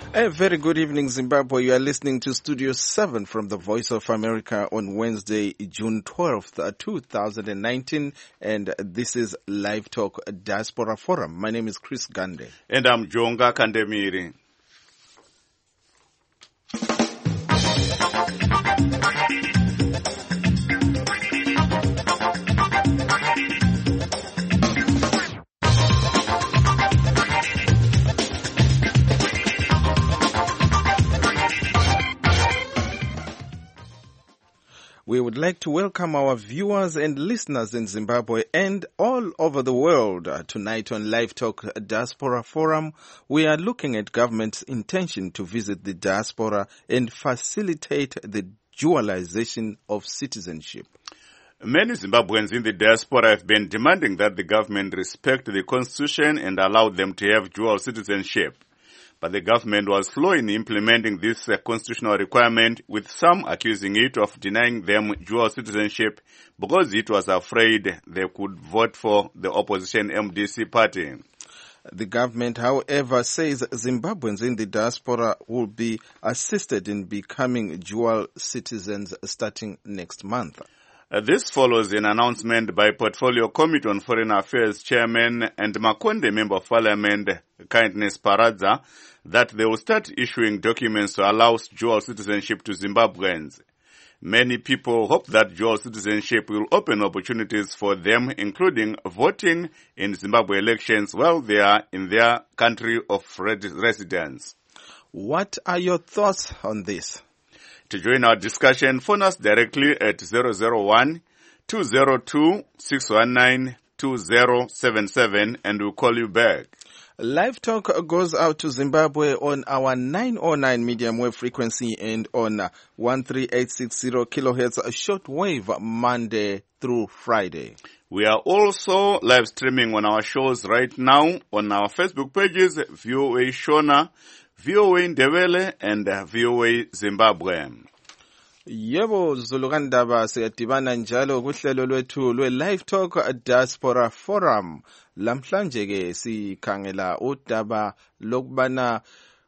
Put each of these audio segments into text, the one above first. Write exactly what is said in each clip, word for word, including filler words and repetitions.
A very good evening, Zimbabwe. You are listening to Studio seven from the Voice of America on Wednesday, June twelfth, two thousand nineteen, and this is Live Talk Diaspora Forum. My name is Chris Gande. And I'm Jonga Kandemiri. We would like to welcome our viewers and listeners in Zimbabwe and all over the world. Uh, tonight on Live Talk Diaspora Forum, we are looking at government's intention to visit the diaspora and facilitate the dualization of citizenship. Many Zimbabweans in the diaspora have been demanding that the government respect the constitution and allow them to have dual citizenship. But the government was slow in implementing this uh, constitutional requirement, with some accusing it of denying them dual citizenship because it was afraid they could vote for the opposition M D C party. The government, however, says Zimbabweans in the diaspora will be assisted in becoming dual citizens starting next month. Uh, this follows an announcement by Portfolio Committee on Foreign Affairs Chairman and Makonde Member of Parliament, Kindness Paradza, that they will start issuing documents to allow dual citizenship to Zimbabweans. Many people hope that dual citizenship will open opportunities for them, including voting in Zimbabwe elections while they are in their country of residence. What are your thoughts on this? To join our discussion, phone us directly at zero zero one, two zero two, six one nine, two zero seven seven and we'll call you back. Live Talk goes out to Zimbabwe on our nine oh nine medium wave frequency and on one three eight six zero kilohertz shortwave Monday through Friday. We are also live streaming on our shows right now on our Facebook pages, V O A Shona, V O A Ndebele and V O A Zimbabwe. Yebo Zulukandaba siyadibana njalo kuhlelo lwethu lwe Live Talk Diaspora Forum. Lamhlanje ke sikhangela udaba lokubana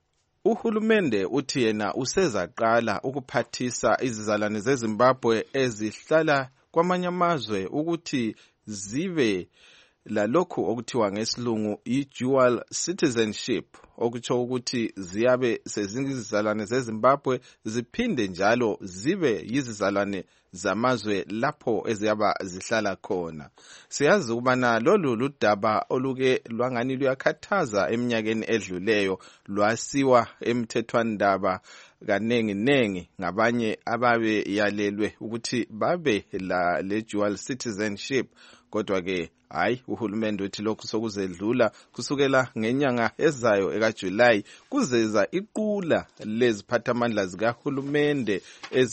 uhulumende uthi yena usezaqala ukuphathisa izizalwane zeZimbabwe ezihlala kwamanye amazwe ukuthi zibe lalokhu okuthiwa ngesilungu i-dual citizenship, okutsho ukuthi ziyabe sezizizalwane zeZimbabwe ziphinde njalo zibe yizizalwane zamazwe lapho eziyaba zihlala khona. Siyazi ukubana lolu ludaba oluke lwangani luyakhathaza eminyakeni edluleyo lwasiwa emthethwandaba kanengi nengi ngabanye ababe yalelwe ukuthi babe la le dual citizenship, kodwa ke hayi uhulumende uthi lokhu sokuzedlula kusukela ngenyanga ezayo ekaJuly kuzeza iqula leziphathamandla zikahulumende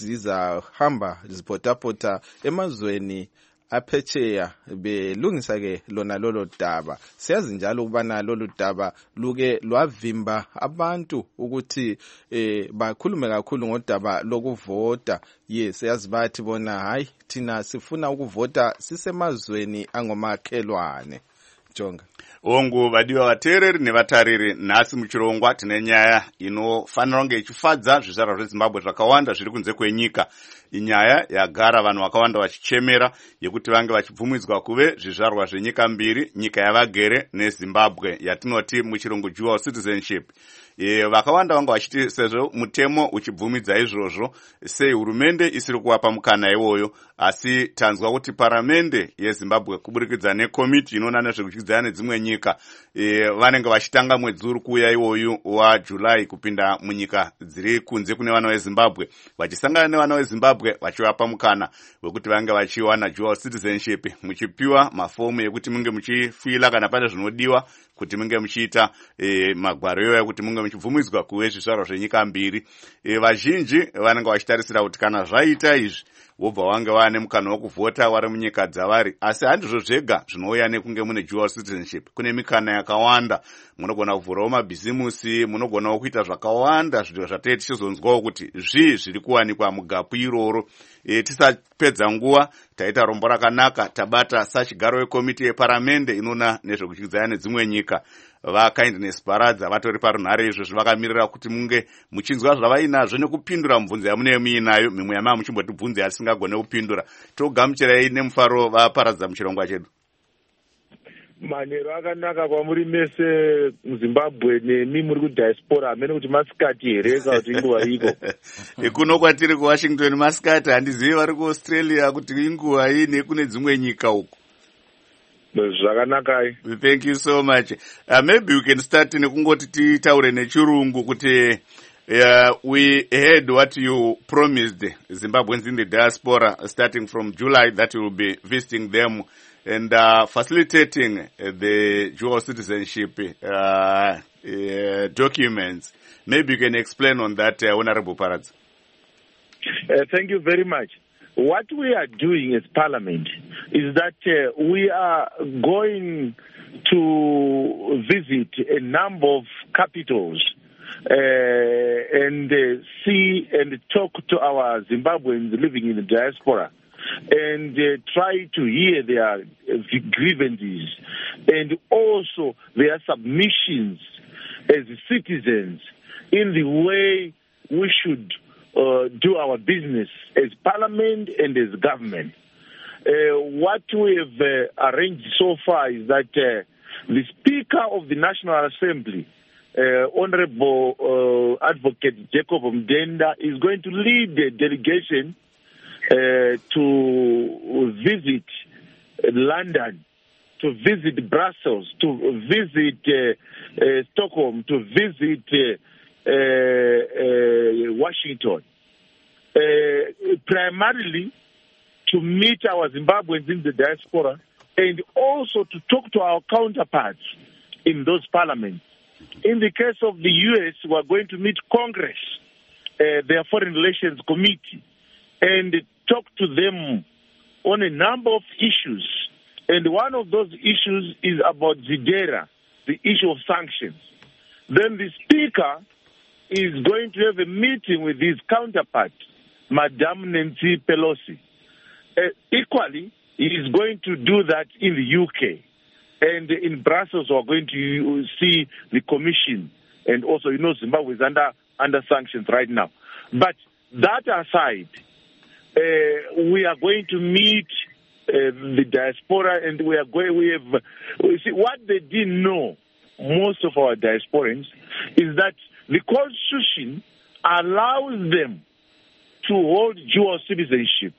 ezizahamba ziphotapota emazweni aphetsheya belungisa ke lona lolo daba. Siyazi njalo ukubana lolu daba luke lwavimba abantu ukuthi eh bakhulume kakhulu ngodaba lokuvota. Yes, siyazi bathi bona hayi thina sifuna ukuvota sisemazweni angomakhelwane. Jonga Ongu vadiwa vateereri nevatariri, nhasi muchirongwa tine nyaya inofanira kunge ichifadza zvizvarwa zveZimbabwe zvakawanda zviri kunze kwenyika. Inyaya yagara vanhu vakawanda vachichemera yekuti vange vachibvumidzwa kuve zvizvarwa zvenyika mbiri, nyika yavagere neZimbabwe yatinoti muchirungu dual citizenship. E, vakawanda vanga vachiti sezvo mutemo uchibvumidza izvozvo, sei hurumende isiri kuwapa mukana iwoyo, asi tanzwa kuti paramende yeZimbabwe kuburikidza nekomiti inoona nezvekuchidzana nedzimwe nyika e, vanenge vachitanga mwedzi uri kuuya iwoyu waJuly kupinda munyika dziri kunze kune vana veZimbabwe, vachisangana nevana veZimbabwe vachivapa mukana wekuti vange vachiwana dual citizenship, muchipiwa mafomu ekuti munge muchifila kana pane zvinodiwa kuti munge muchiita e, magwaro iwayo kuti munge muchibvumidzwa kuve zvizvarwa zvenyika mbiri. E, vazhinji vanenge vachitarisira kuti kana zvaita izvi wobva wange wane mukana wokuvhota wari munyika dzavari, asi handizvo zvega zvinouya nekunge mune dual citizenship. Kune mikana yakawanda, munogona kuvhurawo mabhizimusi, munogonawo kuita zvakawanda zviro zvatei tichizonzwawo kuti zvii zviri kuwanikwa mugapu iroro. E, tisapedza nguva taita rombo rakanaka tabata sachigaro wekomiti yeparamende inoona nezvekuchidzana nedzimwe nyika. vakindness paradza vatori parunhare izvozvo vakamirira kuti munge muchinzwa zvavainazvo nekupindura mubvunzo yamunee muinayo. mimwe yamava muchimbotibvunze asingagone kupindura. togamuchirai nemufaro vaparadza muchirongwa chedu. manheru akanaka kwamuri mese muzimbabwe nemi muri kudiaspora hamene kuti masikati here kana kuti inguva iko. kuno kwatiri kuwashington masikati, handizivi vari kuaustralia kuti inguva ii nekune dzimwe nyika uko. Zvakanaka. Thank you so much. Uh, maybe we can start nekungoti titaure nechirungu kuti uh, we heard what you promised Zimbabweans in the diaspora starting from July that you will be visiting them and uh, facilitating uh, the dual citizenship uh, uh, documents. Maybe you can explain on that, uh, Honorable Paradza. Uh, thank you very much. What we are doing as Parliament is that uh, we are going to visit a number of capitals uh, and uh, see and talk to our Zimbabweans living in the diaspora and uh, try to hear their uh, grievances and also their submissions as citizens in the way we should Uh, do our business as Parliament and as government. Uh, what we have uh, arranged so far is that uh, the Speaker of the National Assembly, uh, Honorable uh, Advocate Jacob Mdenda, is going to lead the delegation uh, to visit London, to visit Brussels, to visit uh, uh, Stockholm, to visit uh, Uh, uh, Washington, uh, primarily to meet our Zimbabweans in the diaspora and also to talk to our counterparts in those parliaments. In the case of the U S, we are going to meet Congress, uh, their Foreign Relations Committee, and talk to them on a number of issues. And one of those issues is about ZIDERA, the issue of sanctions. Then the Speaker is going to have a meeting with his counterpart, Madame Nancy Pelosi. Uh, equally, he is going to do that in the U K. And in Brussels, we're going to see the Commission. And also, you know, Zimbabwe is under, under sanctions right now. But that aside, uh, we are going to meet uh, the diaspora, and we are going, we have, we see, what they didn't know, most of our diasporans, is that the Constitution allows them to hold dual citizenship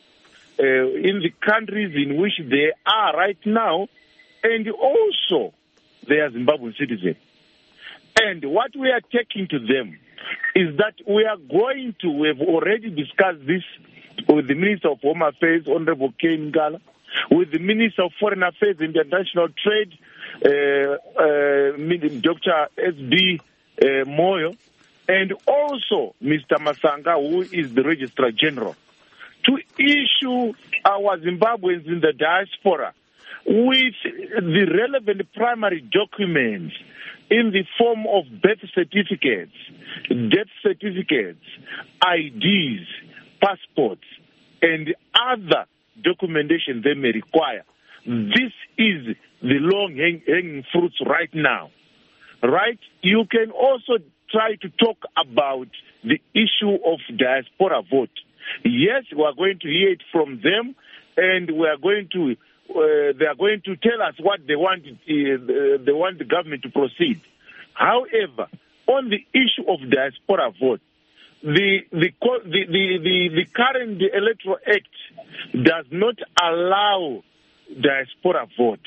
uh, in the countries in which they are right now, and also they are Zimbabwean citizens. And what we are taking to them is that we are going to, we have already discussed this with the Minister of Home Affairs, Honorable Kane Ngala, with the Minister of Foreign Affairs and International Trade, uh, uh, Doctor S B Uh, Moyo, and also Mister Masanga, who is the Registrar General, to issue our Zimbabweans in the diaspora with the relevant primary documents in the form of birth certificates, death certificates, I Ds, passports, and other documentation they may require. This is the long-hanging fruits right now. Right? You can also try to talk about the issue of diaspora vote. Yes, we are going to hear it from them, and we are going to. Uh, they are going to tell us what they want. Uh, they want the government to proceed. However, on the issue of diaspora vote, the the the the, the, the current Electoral Act does not allow diaspora vote,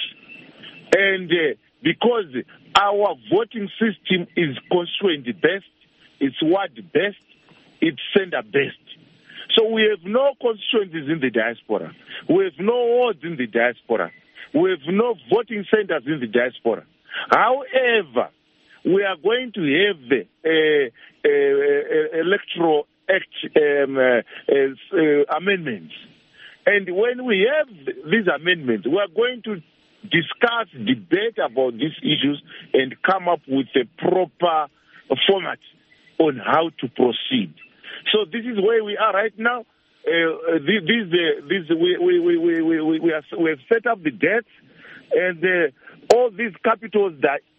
and uh, because our voting system is constituent-based, it's ward-based, it's center-based. So we have no constituencies in the diaspora. We have no wards in the diaspora. We have no voting centers in the diaspora. However, we are going to have the uh, uh, Electoral Act um, uh, uh, amendments. And when we have these amendments, we are going to discuss, debate about these issues, and come up with a proper format on how to proceed. So this is where we are right now. Uh, this, this, uh, this, we, we, we, we, we, we, are, we have set up the dates, and uh, all these capitals that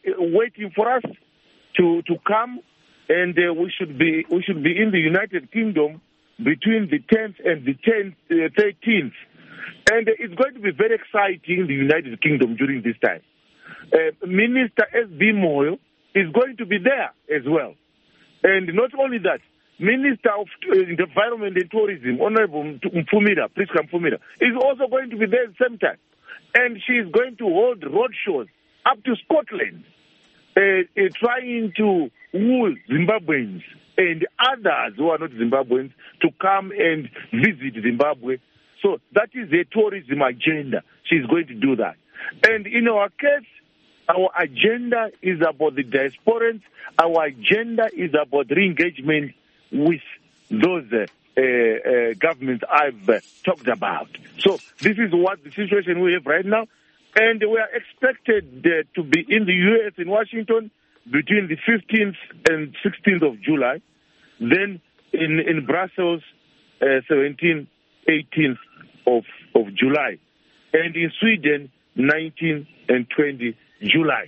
waiting for us to, to come, and uh, we should be we should be in the United Kingdom between the tenth and the tenth, uh, thirteenth. And uh, it's going to be very exciting in the United Kingdom during this time. Uh, Minister S B Moyo is going to be there as well. And not only that, Minister of uh, Environment and Tourism, Honorable Mfumira, Priska Mfumira, is also going to be there at the same time. And she is going to hold roadshows up to Scotland, uh, uh, trying to woo Zimbabweans and others who are not Zimbabweans to come and visit Zimbabwe. So that is a tourism agenda. She's going to do that. And in our case, our agenda is about the diasporans. Our agenda is about re-engagement with those uh, uh, uh, governments I've uh, talked about. So this is what the situation we have right now. And we are expected uh, to be in the U S, in Washington, between the fifteenth and sixteenth of July. Then in, in Brussels, uh, seventeenth, eighteenth of, of July. And in Sweden, nineteenth and twentieth July.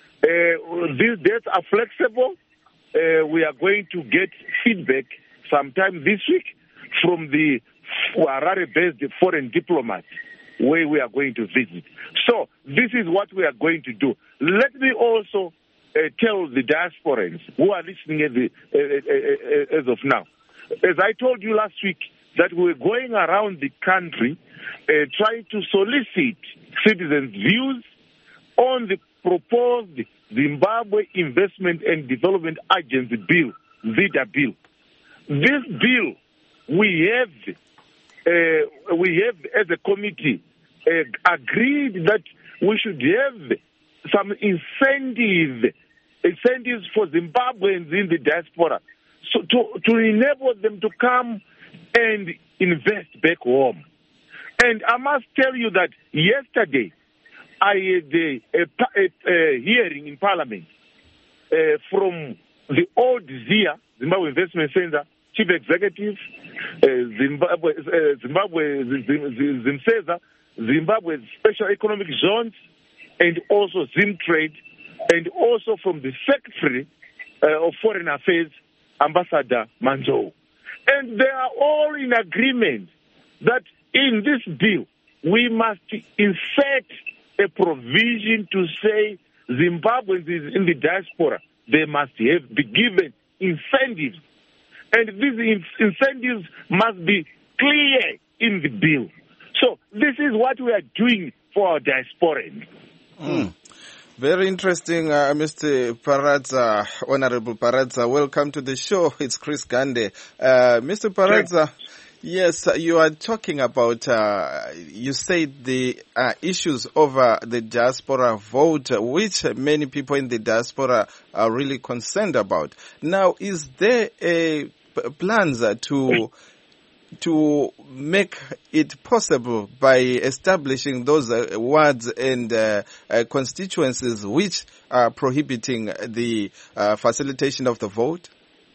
Uh, these dates are flexible. Uh, we are going to get feedback sometime this week from the Harare-based foreign diplomats where we are going to visit. So this is what we are going to do. Let me also uh, tell the diasporans who are listening at the, uh, uh, uh, as of now. As I told you last week, that we're going around the country uh, trying to solicit citizens' views on the proposed Zimbabwe Investment and Development Agency Bill, ZIDA Bill. This bill, we have, uh, we have as a committee uh, agreed that we should have some incentive, incentives for Zimbabweans in the diaspora, so to, to enable them to come and invest back home. And I must tell you that yesterday, I had a, a, a, a hearing in Parliament uh, from the old ZIA, Zimbabwe Investment Center, Chief Executive, uh, Zimbabwe, uh, Zimbabwe ZimSeza, Zimbabwe Special Economic Zones, and also ZimTrade, and also from the Secretary uh, of Foreign Affairs, Ambassador Manzo. And they are all in agreement that in this bill, we must insert a provision to say Zimbabweans in the diaspora, they must have be given incentives. And these incentives must be clear in the bill. So this is what we are doing for our diasporans. Mm. Very interesting, uh, Mister Paradza, Honorable Paradza. Welcome to the show. It's Chris Gande. Uh, Mister Paradza, yes, you are talking about, uh, you said the uh, issues over the diaspora vote, which many people in the diaspora are really concerned about. Now, is there a plans to to make it possible by establishing those uh, wards and uh, uh, constituencies which are prohibiting the uh, facilitation of the vote?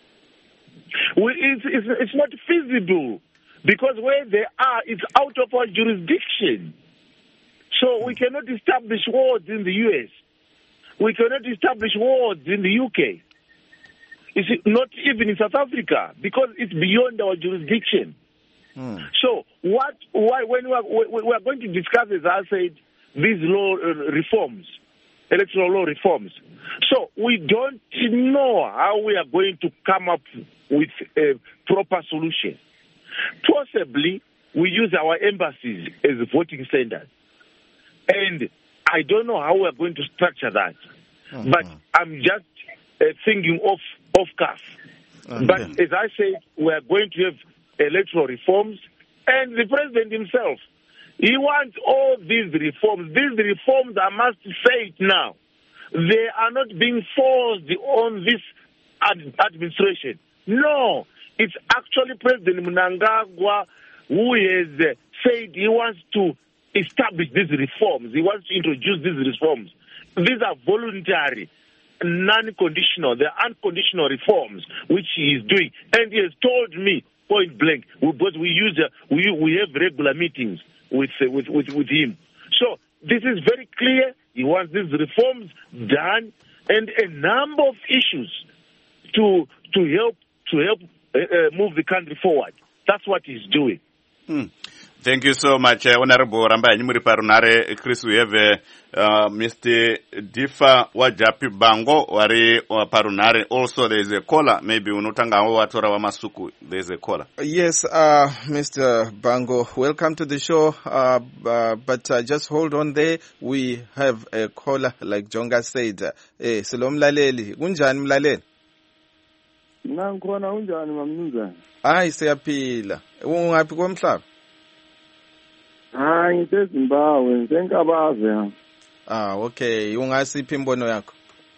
Well, it's, it's, it's not feasible because where they are, it's out of our jurisdiction. So we cannot establish wards in the U S. We cannot establish wards in the U K. It's not even in South Africa because it's beyond our jurisdiction. Hmm. So what? Why, when we are, we are going to discuss, as I said, these law reforms, electoral law reforms. So we don't know how we are going to come up with a proper solution. Possibly, we use our embassies as voting centers. And I don't know how we are going to structure that. Mm-hmm. But I'm just uh, thinking of, of cuff. Mm-hmm. But as I said, we are going to have electoral reforms, and the president himself, he wants all these reforms. These reforms, I must say it now, they are not being forced on this ad- administration. No, it's actually President Mnangagwa who has uh, said he wants to establish these reforms. He wants to introduce these reforms. These are voluntary, non-conditional, they're unconditional reforms, which he is doing. And he has told me, point blank, because we use uh, we we have regular meetings with, uh, with with with him. So this is very clear. He wants these reforms done. and a number of issues to to help to help uh, uh, move the country forward. That's what he's doing. Hmm. Thank you so much, uh, Honorable Ramba Nyimuri Parunare. Chris, we have uh, uh, Mister Difa Wajapi Bango Wari Parunare. Also, there is a caller. Maybe unotanga watora wa masuku. There is a caller. Yes, uh, Mister Bango, welcome to the show. Uh, uh, but uh, just hold on there. We have a caller, like Jonga said. Eh, Salom Laleli. Unjani Mlaleli? Nangikhona unjani mamnumzane? Hayi siyaphila. Ungaphi komhlaba? Hayi ngiseZimbabwe, ngisenkabaze. Ah, okay. Ungasiphi imbono yakho?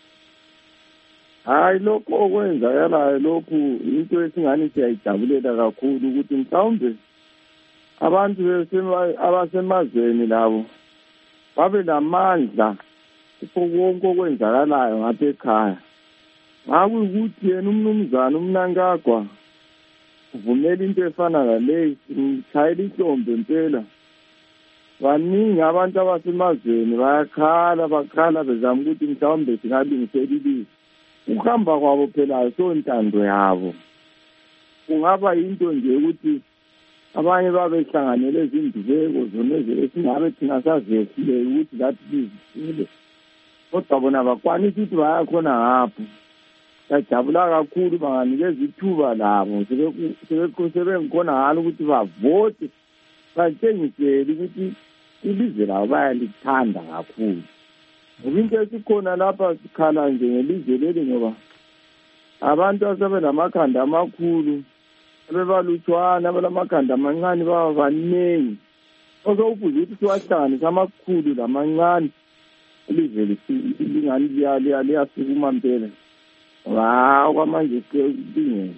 Hayi lokho okwenzakalayo lokhu into esingani siyayijabulela kakhulu ukuthi mhlawumbe abantu abasemazweni labo babe lamandla konke okwenzakalayo ngapha ekhaya. Ngakuyukuthi yena umnumzana umnankagwa uvumela into efana naleyo, ngithayela ihlombe impela. Baningi abantu abasemazweni bayakhala bakhala bezama ukuthi mhlawumbe singalungisela ilizwe. Ukuhamba kwabo phela ayisontando yabo. Kungaba yinto nje ukuthi abanye babehlanganele ezindibeko zona esingabe thina sazehlile ukuthi lathi bizisile. Kodwa bona bakwanisa ukuthi bayakhona ngapho. Sajabula kakhulu banganikeza ithuba labo sebengikhona ngalo ukuthi bavote batshengisele ukuthi ilizwe labo bayalithanda kakhulu. Ngoba into esikhona lapha sikhala nje ngelizwe leli ngoba abantu asebelamakhanda amakhulu abebalutshwana abalamakhanda amancane baba baningi. Ozowubuza ukuthi siwahlanganisa amakhulu lamancane ilizwe lingani liyasukuma mpela. Wow, kwamanje siyingene.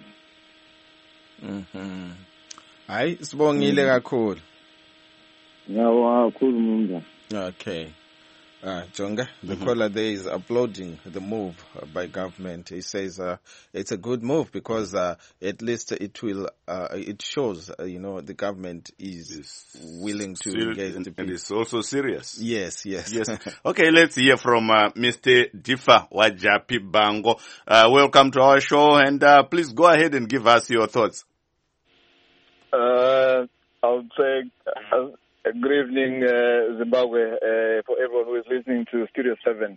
Mhm. Hayi sibongile kakhulu. Ngiyabonga kakhulu mnumzane. Okay. Uh, Jonga, the mm-hmm. caller there is applauding the move uh, by government. He says uh, it's a good move because uh, at least it will, uh, it shows, uh, you know, the government is it's willing to serious, engage and, the people. And it's also serious. Yes, yes. Yes. Okay, let's hear from uh, Mister Difa Wajapi Bango. Uh, welcome to our show, and uh, please go ahead and give us your thoughts. Uh, I would say... Uh, Good evening, uh, Zimbabwe, uh, for everyone who is listening to Studio seven.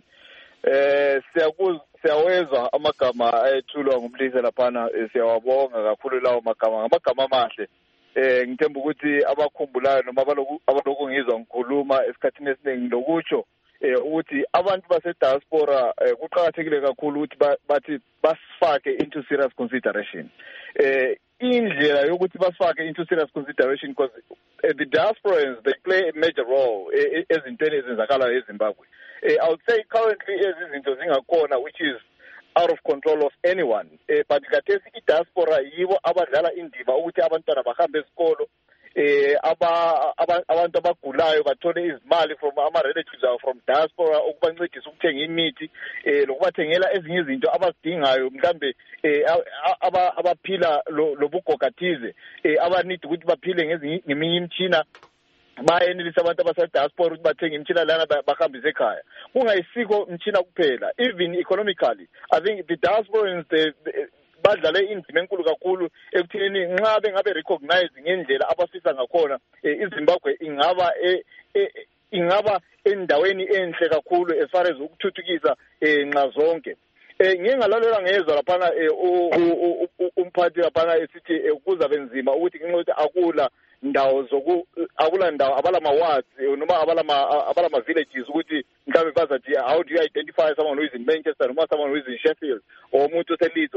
Siyawezwa amagama ayethulwa ngumlise laphana, siyawabonga kakhulu lawo magama, ngamagama amahle. Eh ngithemba ukuthi abakhumbulayo noma abalokhu ngizwa ngikhuluma esikhathini esiningi lokutsho eh ukuthi abantu base diaspora kuqhakathekile kakhulu ukuthi bathi basifake into serious consideration. Eh indlela yokuthi basifake into serious consideration because uh, the diasporans, they play a major role ezintweni ezenzakalayo eZimbabwe. Uh, I would say currently ezizinto zingakhona which is out of control of anyone. Uh, but kathesi i-diaspora yibo abadlala indima ukuthi abantwana bahambe esikolo, eh abantu abagulayo bathole izimali from ama-relatives abo from diaspora ukubancedisa ukuthenga imithi eh lokubathengela ezinye izinto abazidingayo mhlambe eh abaphila lobugogathize eh abanidi ukuthi baphile ngeminye imtshina bayenelisa abantu abasediaspora ukuthi bathenge imtshina lana bahambise ekhaya. Kungayisikho umtshina kuphela, even economically I think the diasporans they, they badlale indima enkulu kakhulu ekuthini nxa bengabe recognize ngendlela abafisa ngakhona iZimbabwe ingaba ingaba endaweni enhle kakhulu as far as ukuthuthukisa nxa zonke. Eh ngingalalela ngezwe laphana umphathi laphana esithi kuza benzima ukuthi nginqothi akula ndawo zoku akula ndawo abala ma wards noma abala ma abala ma villages ukuthi mhlawumbe bazathi how do you identify someone who is in Manchester noma someone who is in Sheffield or umuntu oseLeeds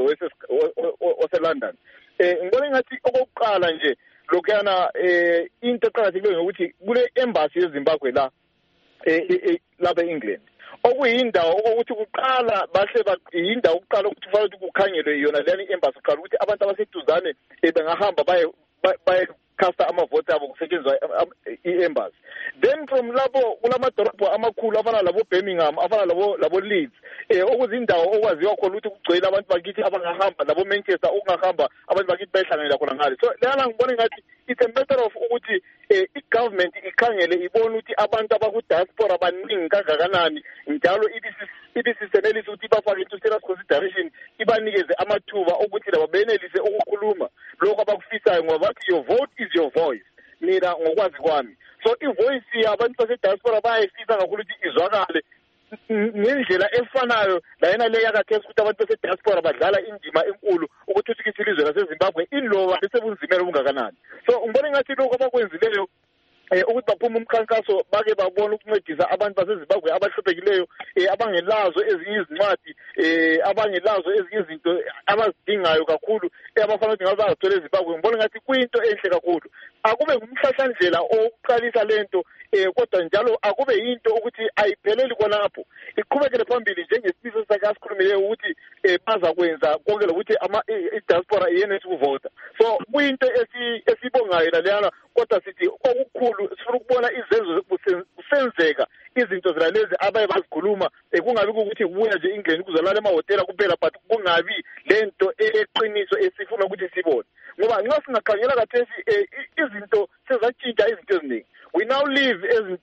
or London. Eh ngibona ngathi okokuqala nje lokuyana eh into eqhakathekile ukuthi kule embassy yeZimbabwe la eh lapha eEngland okuyindawo ukuthi kuqala bahle bayindawo ukuqala ukuthi kufanele ukukhangelwe yona leli embassy qala ukuthi abantu abaseduzane bengahamba baye baye casta amavote abo kusetshenzwa i-embassy. Then from lapho kulamadorobho amakhulu afana labo Birmingham afana labo labo Leeds eh okuzindawo okwaziwa khona ukuthi kugcwele abantu bakithi abangahamba labo Manchester okungahamba abantu bakithi bayihlanganela khona ngale. So lana ngibona ngathi it's a matter of ukuthi eh i-government ikhangele ibone ukuthi abantu abaku diaspora baningi kangakanani njalo ibisi ibisisenelisa ukuthi bafake into serious consideration ibanikeze amathuba ukuthi laba benelise ukukhuluma lokho abakufisayo ngoba bathi your vote is your voice mina ngokwazi kwami so ivoice yabantu basediaspora bayayifisa kakhulu ukuthi izwakale ngendlela efanayo layena le yakathesa ukuthi abantu basediaspora badlala indima enkulu ukuthuthukisa ilizwe laseZimbabwe inloba besebunzimela obungakanani so ngibona ngathi lokho abakwenzileyo eh ukuthi baphuma umkhankaso bake babona ukuncedisa abantu baseZimbabwe abahluphekile eh abangelazo ezinye izincwadi eh abangelazo ezinye izinto abazidingayo kakhulu abafana ukuthi ngabe bazathola eZimbabwe ngibona ngathi kuyinto enhle kakhulu akube ngumhlahlandlela oqalisa lento eh kodwa njalo akube yinto ukuthi ayipheleli khonapho iqhubekele phambili njengesifiso sakhe asikhulumile ukuthi eh baza kwenza konke lokuthi ama i-diaspora iyenelise ukuvota so kuyinto esibongayo laleyana kodwa sithi okukhulu sifuna ukubona izenzo kusenzeka izinto zilalezi abaye bazikhuluma kungabi ukuthi kubuya nje ingeni kuzolala emahotela kuphela but kungabi lento eqiniso esifuna ukuthi sibone ngoba nxa singakhangela kathesi izinto sezatshintsha izinto eziningi we now live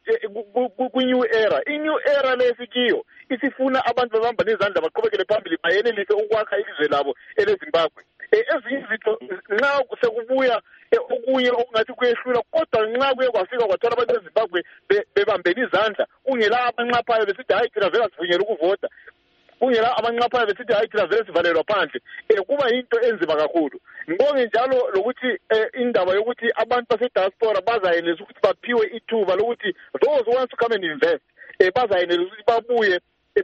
ku-new era i-new era lesikiyo isifuna abantu babamba nezandla baqhubekele phambili bayenelise ukwakha ilizwe labo eleZimbabwe ezinye izinto nxa sekubuya okunye okungathi kuyehlula kodwa nxa kuye kwafika kwathola abantu beZimbabwe bebambela izandla kungela abanxaphayo besithi hayi thina vele sivunyelwe ukuvota kungela abanxaphayo besithi hayi thina vele sivalelwa phandle kuba yinto enzima kakhulu ngibonge njalo lokuthi indaba yokuthi abantu basediaspora bazayenelisa ukuthi baphiwe ithuba lokuthi those who want to come and invest bazayenelisa ukuthi babuye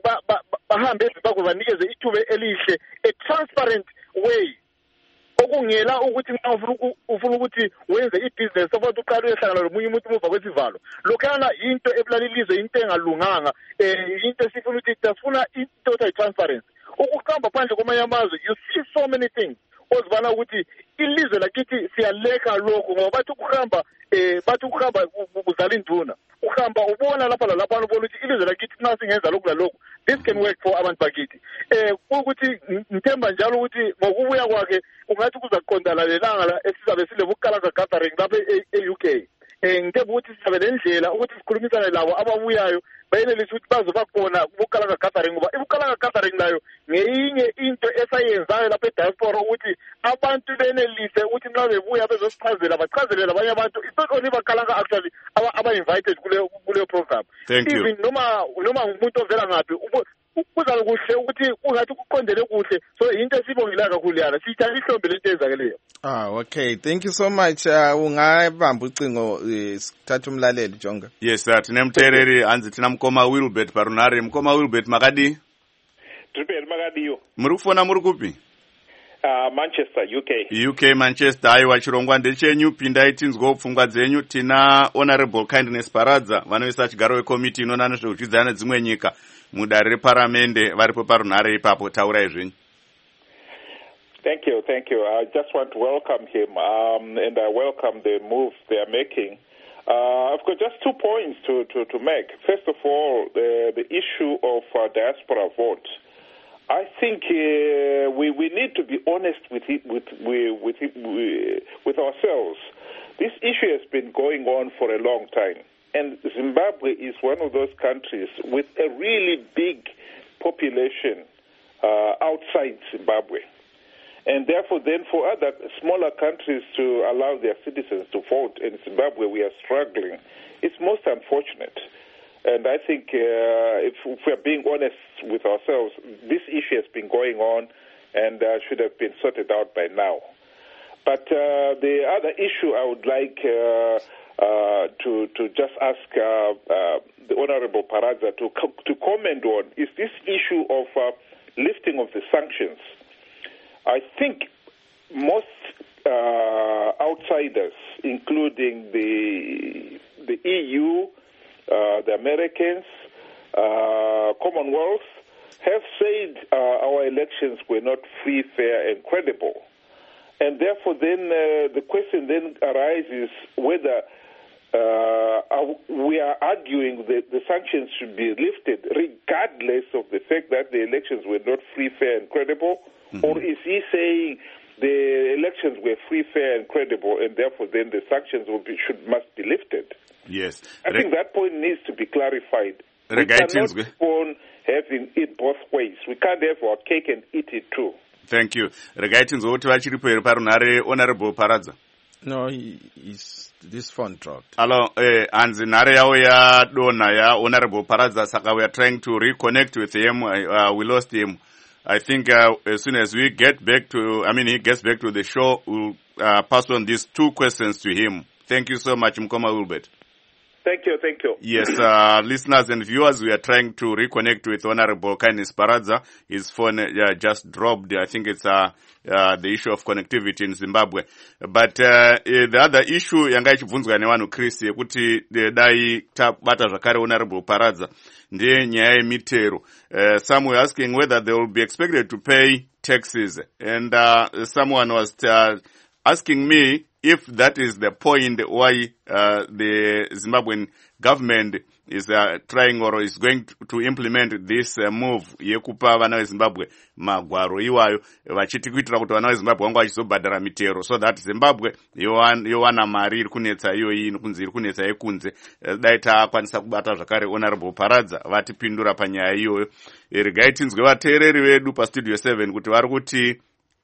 bahambe eZimbabwe banikeze ithuba elihle a transparent way okungela ukuthi nxa ufuna ukuthi wenze ibusiness abantu uqala uyehlangana lomunye umuntu umuva kwesivalo lokhana into ebulalilizwe into engalunganga eh into esifuna ukuthi sifuna i-total transparency ukuhamba phandle kwamanye amazwe you see so many things ozibana ukuthi ilizwe lakithi siyaleka lokho ngoba bathi ukuhamba eh bathi ukuhamba kuzala induna uhamba ubona lapha lalapha ubona ukuthi ilizwe lakithi nxa singenza lokhu lalokho this can work for abantu bakithi eh ukuthi ngithemba njalo ukuthi ngokubuya kwakhe ungathi kuzaqondana lelanga la esizabe sile bukalanga gathering lapha e-U K eh ngithemba ukuthi sizabe lendlela ukuthi sikhulumisane labo ababuyayo bayenelisa ukuthi bazobakhona kubukalanga gathering ngoba ibukalanga gathering nayo ngeyinye into esayenzayo lapha e-diaspora ukuthi abantu benelise ukuthi nxa bebuya bezosichazela bachazelele abanye abantu it's not only bakalanga actually aba-invited kuleyo kuleyo program even noma noma umuntu ovela ngaphi kuzabe kuhle ukuthi kungathi kuqondele kuhle so yinto esibongela kakhulu yana siyithatha ihlombe lento ezakeleyo ah okay thank you so much uh, ungabamba ucingo sithatha uh, umlaleli jonga yes uh, tinemtereri anzi tina mkoma Wilbert Parunare mkoma Wilbert makadi Tripel makadiyo muri kufona muri kupi uh, Manchester U K U K Manchester aiwa chirongwa ndechenyu pindai tinzwa pfungwa dzenyu tina honorable kindness Paradza vanovisa chigaro wekomiti inona nezveutwidzana nedzimwe nyika mudare reparamende varipo Parunare ipapo taurai zvenyu. Thank you, thank you. I just want to welcome him um, and I welcome the moves they are making. Uh, I've got just two points to, to, to make. First of all, the, the issue of uh, diaspora vote. I think uh, we, we need to be honest with it, with, with, it, with ourselves. This issue has been going on for a long time. And Zimbabwe is one of those countries with a really big population uh, outside Zimbabwe. And therefore, then for other smaller countries to allow their citizens to vote in Zimbabwe, we are struggling. It's most unfortunate. And I think uh, if, if we're being honest with ourselves, this issue has been going on and uh, should have been sorted out by now. But uh, the other issue I would like uh, uh, to, to just ask uh, uh, the Honorable Paradza to, co- to comment on is this issue of uh, lifting of the sanctions. I think most uh, outsiders, including the the E U, uh, the Americans, uh, Commonwealth, have said uh, our elections were not free, fair, and credible. And therefore, then uh, the question then arises whether uh, we are arguing that the sanctions should be lifted regardless of the fact that the elections were not free, fair, and credible. Mm-hmm. Or is he saying the elections were free, fair, and credible, and therefore then the sanctions will be, should must be lifted? Yes. I Re- think that point needs to be clarified. We cannot go on having it both ways. We can't have our cake and eat it too. Thank you. Regai tinzwa kuti vachiripo here parunare Honorable Paradza. No, he, he's, this phone dropped. Hello, eh, hanzi nhare yavo yadonha ya Honorable Paradza, saka we are trying to reconnect with him. Uh, we lost him. I think uh, as soon as we get back to, I mean, he gets back to the show, we'll uh, pass on these two questions to him. Thank you so much, Mkoma Wilbert. Thank you, thank you. Yes, uh, listeners and viewers, we are trying to reconnect with Honorable Kindness Paradza. His phone uh, just dropped. I think it's uh, uh, the issue of connectivity in Zimbabwe. But uh, the other issue yanga ichibvunzwa nevanhu Chris yekuti dai tabata zvakare Honorable Paradza ndiye nyaya yemitero. Uh, some were asking whether they will be expected to pay taxes, and uh, someone was uh, asking me if that is the point why uh, the Zimbabwean government is uh, trying or is going to implement this uh, move yekupa vana veZimbabwe magwaro iwayo vachiti kuitira kuti vana veZimbabwe vangu vachizobhadhara mitero, so that Zimbabwe yowana mari iri kunetsa iyoyi kunzi iri kunetsa yekunze. Dai takwanisa kubata zvakare Honorable Paradza vatipindura panyaya iyoyo. Regai tinzwe vateereri vedu pastudio seven kuti vari kuti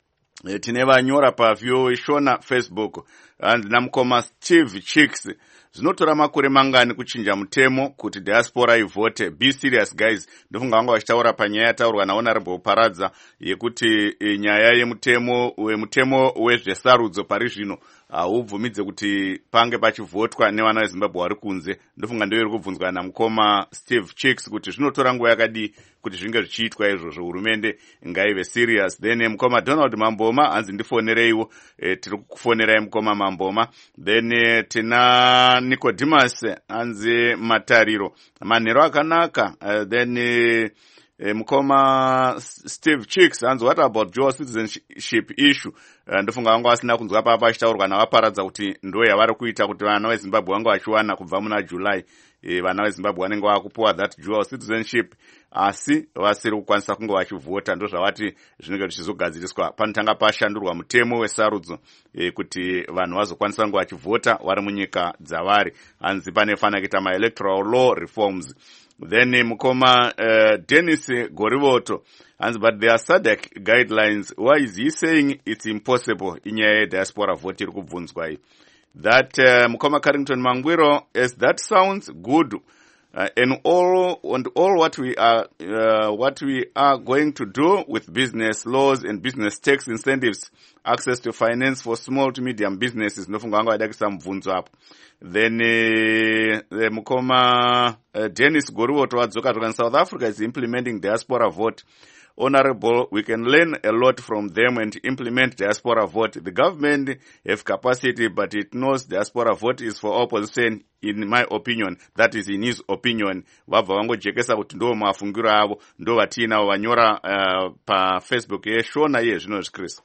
tine vanyora pavyo Shona Facebook and namukoma Steve Chicks. Zvinotora makore mangani kuchinja mutemo kuti diaspora ivote? Be serious guys. Ndofunga vanga vachitaura panyaya yataurwa naHonorable Paradza yekuti nyaya yemutemo wemutemo wezvesarudzo pari zvino haubvumidze kuti pange pachivhotwa nevana veZimbabwe vari kunze. Ndofunga ndiyo iri kubvunzwa namukoma Steve Chicks kuti zvinotora nguva yakadi kuti zvinge zvichiitwa izvozvo, hurumende ngaive serious. Then mukoma Donald Mamboma hanzi ndifonereiwo, e, tiri kufonerai mukoma Mamboma. Then e, tina Nicodemus hanzi matariro manhero akanaka. Uh, then e, e, mukoma Steve Chicks hanzi what about dual citizenship issue? Uh, ndofunga vanga vasina kunzwa papa achitaurwa navaparadza kuti ndo yavari kuita kuti vana veZimbabwe vanga vachiwana kubva muna July. E, vana veZimbabwe vanenge vakupuwa that dual citizenship, asi vasiri kukwanisa kunge vachivhota. Ndo zvavati zvinenge zvichizogadziriswa panotanga pashandurwa mutemo wesarudzo e, kuti vanhu vazokwanisa kunge vachivhota vari munyika dzavari. Hanzi panefana kuita ma-electoral law reforms. Then mukoma uh, Dennis Gorivoto hanzi but there are S A D C guidelines. Why is he saying it's impossible inyaya yediaspora vote iri kubvunzwa iyi? That uh, mukoma Carrington Mangwiro, as that sounds good, uh, and all and all what we are uh, what we are going to do with business laws and business tax incentives, access to finance for small to medium businesses. Nofunga wanga wadakisa mvunzo hapo. Then uh, the mukoma uh, Dennis Gorivoto wadzoka in South Africa is implementing diaspora vote. Honorable, we can learn a lot from them and implement diaspora vote. The government have capacity, but it knows diaspora vote is for opposition, in my opinion. That is in his opinion. Vabva vangojekesa kuti ndo mafungiro avo, ndo vatina vanyora uh, pa Facebook ye Shona ye zvino Chris.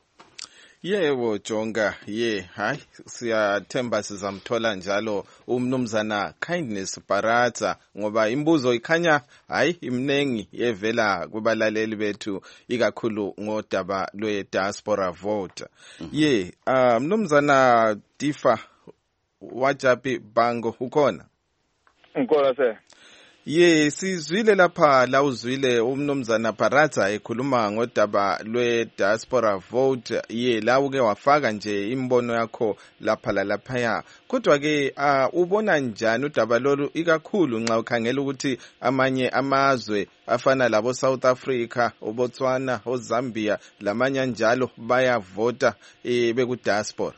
Yebo Jonga, ye hayi siyathemba sizamthola njalo umnumzana Kindness Paradza, ngoba imbuzo ikhanya hayi imnengi evela kubalaleli bethu ikakhulu ngodaba lwe diaspora vote. Mm -hmm. Ye uh, mnumzana Difa Wajapi Bango ukhona? Ngikona se. Ye sizwile lapha la uzwile umnumzana Paradza ekhuluma ngodaba lwe diaspora vote. Ye la uke wafaka nje imbono yakho lapha lapha. Kodwa ke uh, ubona njani udaba lolu ikakhulu nxa ukhangela ukuthi amanye amazwe afana labo South Africa, uBotswana, uZambia lamanye njalo bayavota eh beku diaspora?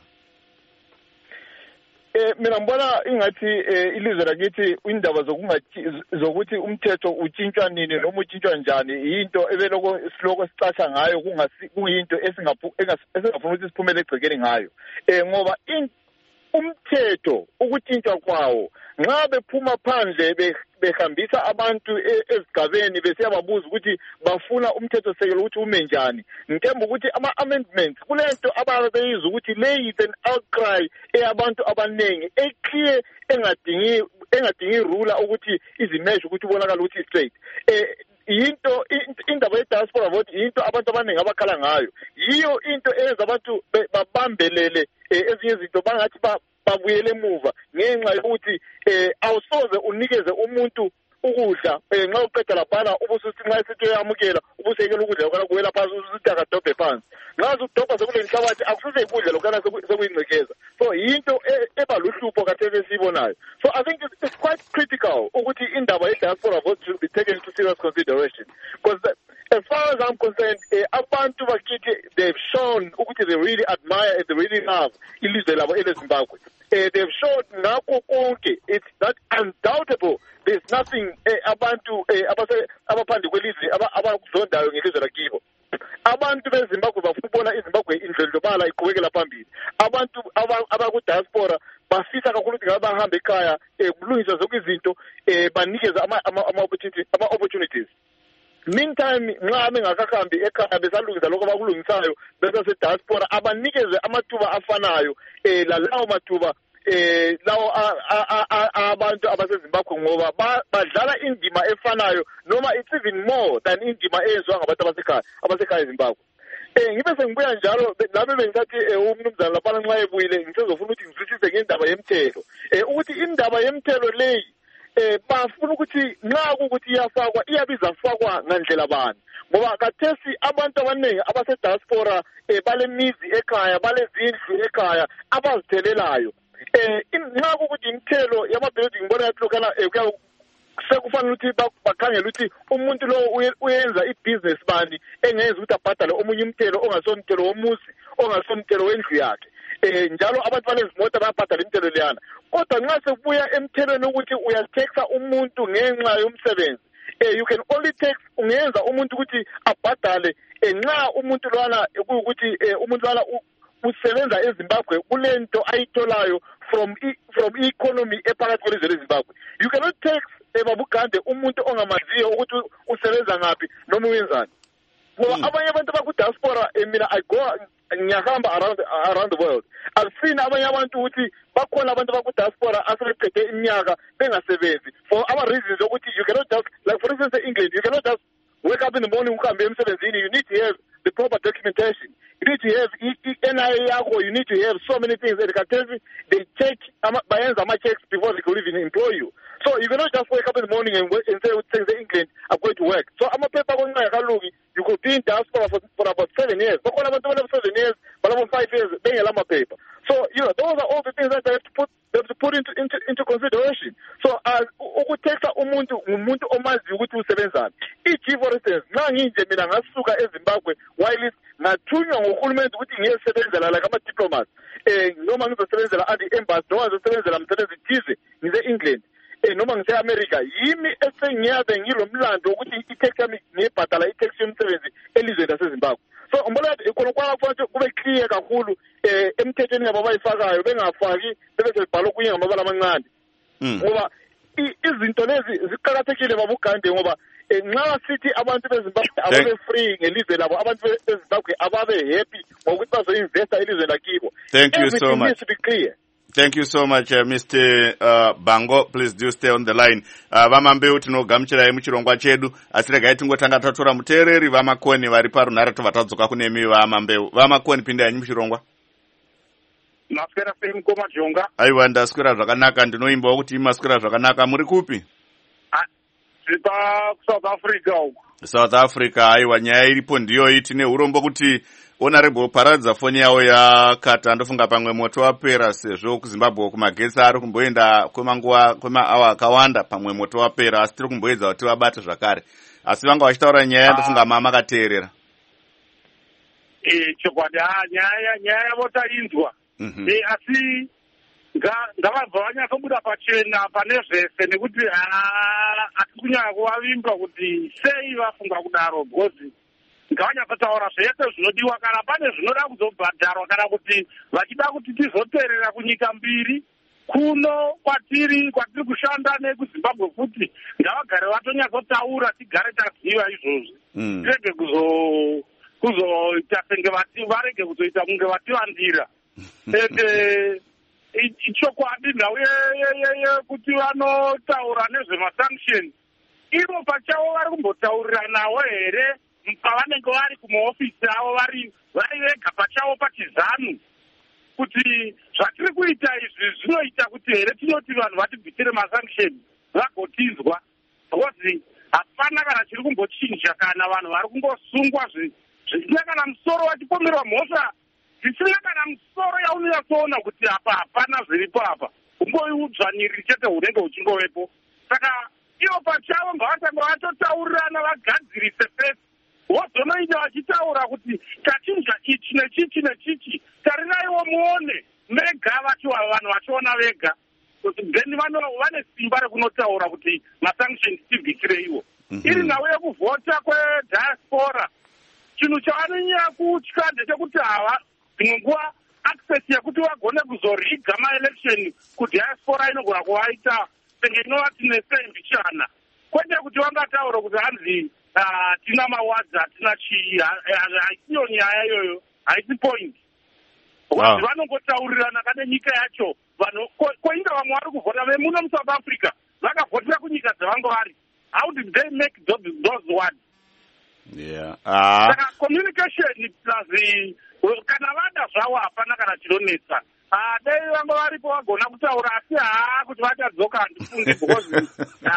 Eh mina ngibona ingathi ilizwe lakithi indaba zokungathi zokuthi umthetho utshintshwa nini noma utshintshwa njani into ebeloko siloko sicatsha ngayo kungasi kuyinto esingaphu esingafuna ukuthi siphumele egcekeni ngayo. Eh ngoba umthetho ukutshintshwa kwawo nxa bephuma phandle behambisa abantu ezigabeni besiyababuza ukuthi bafuna umthetho sekelo ukuthi ume njani. Ngitemba ukuthi ama amendments kulento ababeyiza ukuthi le is an outcry eyabantu abanengi eclear engadingi engadingi ruler ukuthi izimeshe ukuthi ubonakala ukuthi straight. Eh into indaba ye-diaspora vote into abantu abaningi abakhala ngayo, yiyo into eyenza abantu babambelele ezinye izinto bangathi babuyele emuva ngenxa yokuthi awusoze unikeze umuntu ukudla nxa uqeda laphana ubusuthi nxa isithi uyamukela ubusekela ukudla lokana kuwela phansi usuthi akadobhe phansi nxa usudobha sekule nhlabathi akususe ikudla lokana sekuyingcekeza so yinto eba luhlupho kathesi esibonayo. So I think it's, it's quite critical ukuthi indaba ye-diaspora vote should be taken into serious consideration because as far as I'm concerned abantu bakithi they've shown ukuthi they really admire and they really love ilizwe labo eleZimbabwe. Uh, they've shown ngakho konke it's that undoubtable there's nothing abantu abaphandle kwelizwe abakuzondayo ngelizwe lakibo. Abantu beZimbabwe bafuna ukubona iZimbabwe indlondlobala iqhubekela phambili. Abantu abaku-diaspora bafisa kakhulu ukuthi ngabe bahambe ekhaya kulungiswa zonke izinto banikeze ama-opportunities. Meantime nxa bengakahambi ekhaya besalungisa lokho abakulungisayo besase-diaspora abanikeze amathuba afanayo lalawo mathuba eh lawo abantu abaseZimbabwe ngoba badlala indima efanayo noma it's even more than indima eyenziwa ngabantu abasekhaya abasekhaya eZimbabwe. Eh ngibe sengibuya njalo labe bengisathi umnumzana lapha nxa ebuyile ngisezofuna ukuthi ngizwisise ngendaba yemthelo eh ukuthi indaba yemthelo leyi eh bafuna ukuthi nxa ukuthi iyafakwa iyabiza fakwa ngandlela bani ngoba kathesi abantu abaningi abase-diaspora balemizi ekhaya balezindlu ekhaya abazithelelayo. Eh nxa ukuthi imithelo yama-building ngibona yathi lokana sekufanele ukuthi bakhangele ukuthi umuntu lo uyenza ibhizinesi bani engenza ukuthi abhadale omunye umthelo ongasomthelo womuzi ongasomthelo wendlu yakhe. Eh njalo abantu balezimota bayabhadala imithelo leyana kodwa nxa sekubuya emthelweni ukuthi uyatheksa umuntu ngenxa yomsebenzi eh you can only tax ungenza umuntu ukuthi abhadale nxa umuntu lwana ukuthi umuntu lwana usebenza eZimbabwe kulento ayitholayo from from economy ephakathi kwelizwe leZimbabwe. You cannot tax ebabugande umuntu ongamaziyo ukuthi usebenza ngaphi noma uyenzani. Ngoba abanye abantu baku-diaspora mina I go ngiyahamba around around the world. I've seen abanye abantu ukuthi bakhona abantu baku-diaspora asebeqede iminyaka bengasebenzi for our reasons ukuthi you cannot just like for instance in England you cannot just wake up in the morning uhambe emsebenzini. You need to have the proper documentation. You need to have N I A yakho. You need to have so many things. They check bayenza ama-checks before they could even employ you. So you cannot just wake up in the morning and, and say, say England, I'm going to work. So I'm a paper going to you could be in diaspora for, for about seven years. But when I'm seven years, but about five years, then you'll have a paper. So, you know, those are all the things that they have to put they have to put into into, into consideration. So as ukuthetha umuntu umuntu omazi ukuthi usebenzani. Ithi for instance, nanginje mina ngasuka eZimbabwe while ngathunywa ngohulumeni ukuthi ngiyesebenzela la kama diplomats. Eh noma ngizosebenzela at the embassy, noma ngizosebenzela umsebenzi thize ngize England. Eh noma ngise America yimi esengiyabe ngilomlando ukuthi i-tax yami ngiyibhadala i-tax yomsebenzi elizweni laseZimbabwe. So umbona ikona kwakufanele kube clear kakhulu eh emthethweni yabo bayifakayo bengafaki bese sibhala kunye ngamabala amancane. Ngoba izinto lezi ziqhakathekile babugande ngoba nxa sithi abantu beZimbabwe ababe free ngelizwe labo abantu beZimbabwe ababe happy ngokuthi bazoinvesta elizweni lakibo. Thank you so much. To be clear. Thank you so much, uh, Mister Uh, Bango. Please do stay on the line. Uh, vamambeu tinogamuchirai muchirongwa chedu asi regai tingotanga tatora muteereri vamakoni vari parunhare tobva tadzoka kune imi vamambeu. Vamakoni pindai muchirongwa. Maswera sei mukoma jonga? Aiwa ndaswera zvakanaka, ndinoimbawo kuti maswera zvakanaka. Muri kupi? Tiri South Africa uko. South Africa. Aiwa, nyaya iripo ndiyo iyi. Tine urombo kuti Honorable paradza foni yawo yakata ndofunga pamwe moto wapera sezvo kuZimbabwe kumagetsi ari kumboenda kwemanguva kwemaawa akawanda pamwe moto wapera asi tiri kumboedza kuti vabate zvakare asi vanga vachitaura nyaya ndofunga mama makateerera. Eh chokwadi nyaya nyaya yavo tainzwa eh asi ngavabva vanyatsobuda pachena pane zvese nekuti hatikunyanya kuvavimba kuti sei vafunga kudaro because ngavanyatsotaura zvese zvinodiwa kana pane zvinoda kuzobhadharwa kana kuti vachida kuti tizoteerera kunyika mbiri kuno kwatiri kwatiri kushanda nekuZimbabwe futi ngavagare vatonyatsotaura tigare taziva izvozvi tirege kuzo kuzoita senge varege kuzoita kunge vativandira ende ichokwadi nhau yekuti vanotaura nezvemasanctions ivo pachavo vari kumbotauriranawo here pavanenge vari kumaofisi avo vari vari vega pachavo pachizanu kuti zvatiri kuita izvi zvinoita kuti here tinoti vanhu vatibvisire masanction vagotinzwa because hapana kana chiri kumbochinja kana vanhu vari kungosungwa zvisina kana musoro vachipomerwa mhosva zvisina kana musoro yaunonyatsoona kuti apa hapana zviripo apa ungoiudzvaniri chete hunenge huchingovepo. Saka ivo pachavo ngavatanga vatotaurirana vagadzirise pesi vozonoita vachitaura kuti tachinja ichi nechichi nechichi tariraiwo muone mega vachiwa vanhu vachiona vega then vane simba rekunotaura kuti masanctions tivhikireiwo. Iri nhau yekuvhota kwediaspora chinhu chavanonyanya kutya ndechekuti hava dzimwe nguva access yekuti vagone kuzoriga maelection kudiaspora inogona kuvaita senge inova tine sembichana kwete kuti vangataura kuti hanzi hatina mawadzi hatina chii. Haisiyo nyaya iyoyo, haisi point. Wow. Vanongotaurirana kane nyika yacho vanhu koinga vamwe vari kuvhota vemuno muSouth Africa vakavhotera kunyika dzavango vari. How did they make those, those words? Yeah. Uh... Saka communication plus kana vada zvavo hapana kana chinonetsa. Dei vango varipo vagona kutaura asi haa kuti vachadzoka handifungi because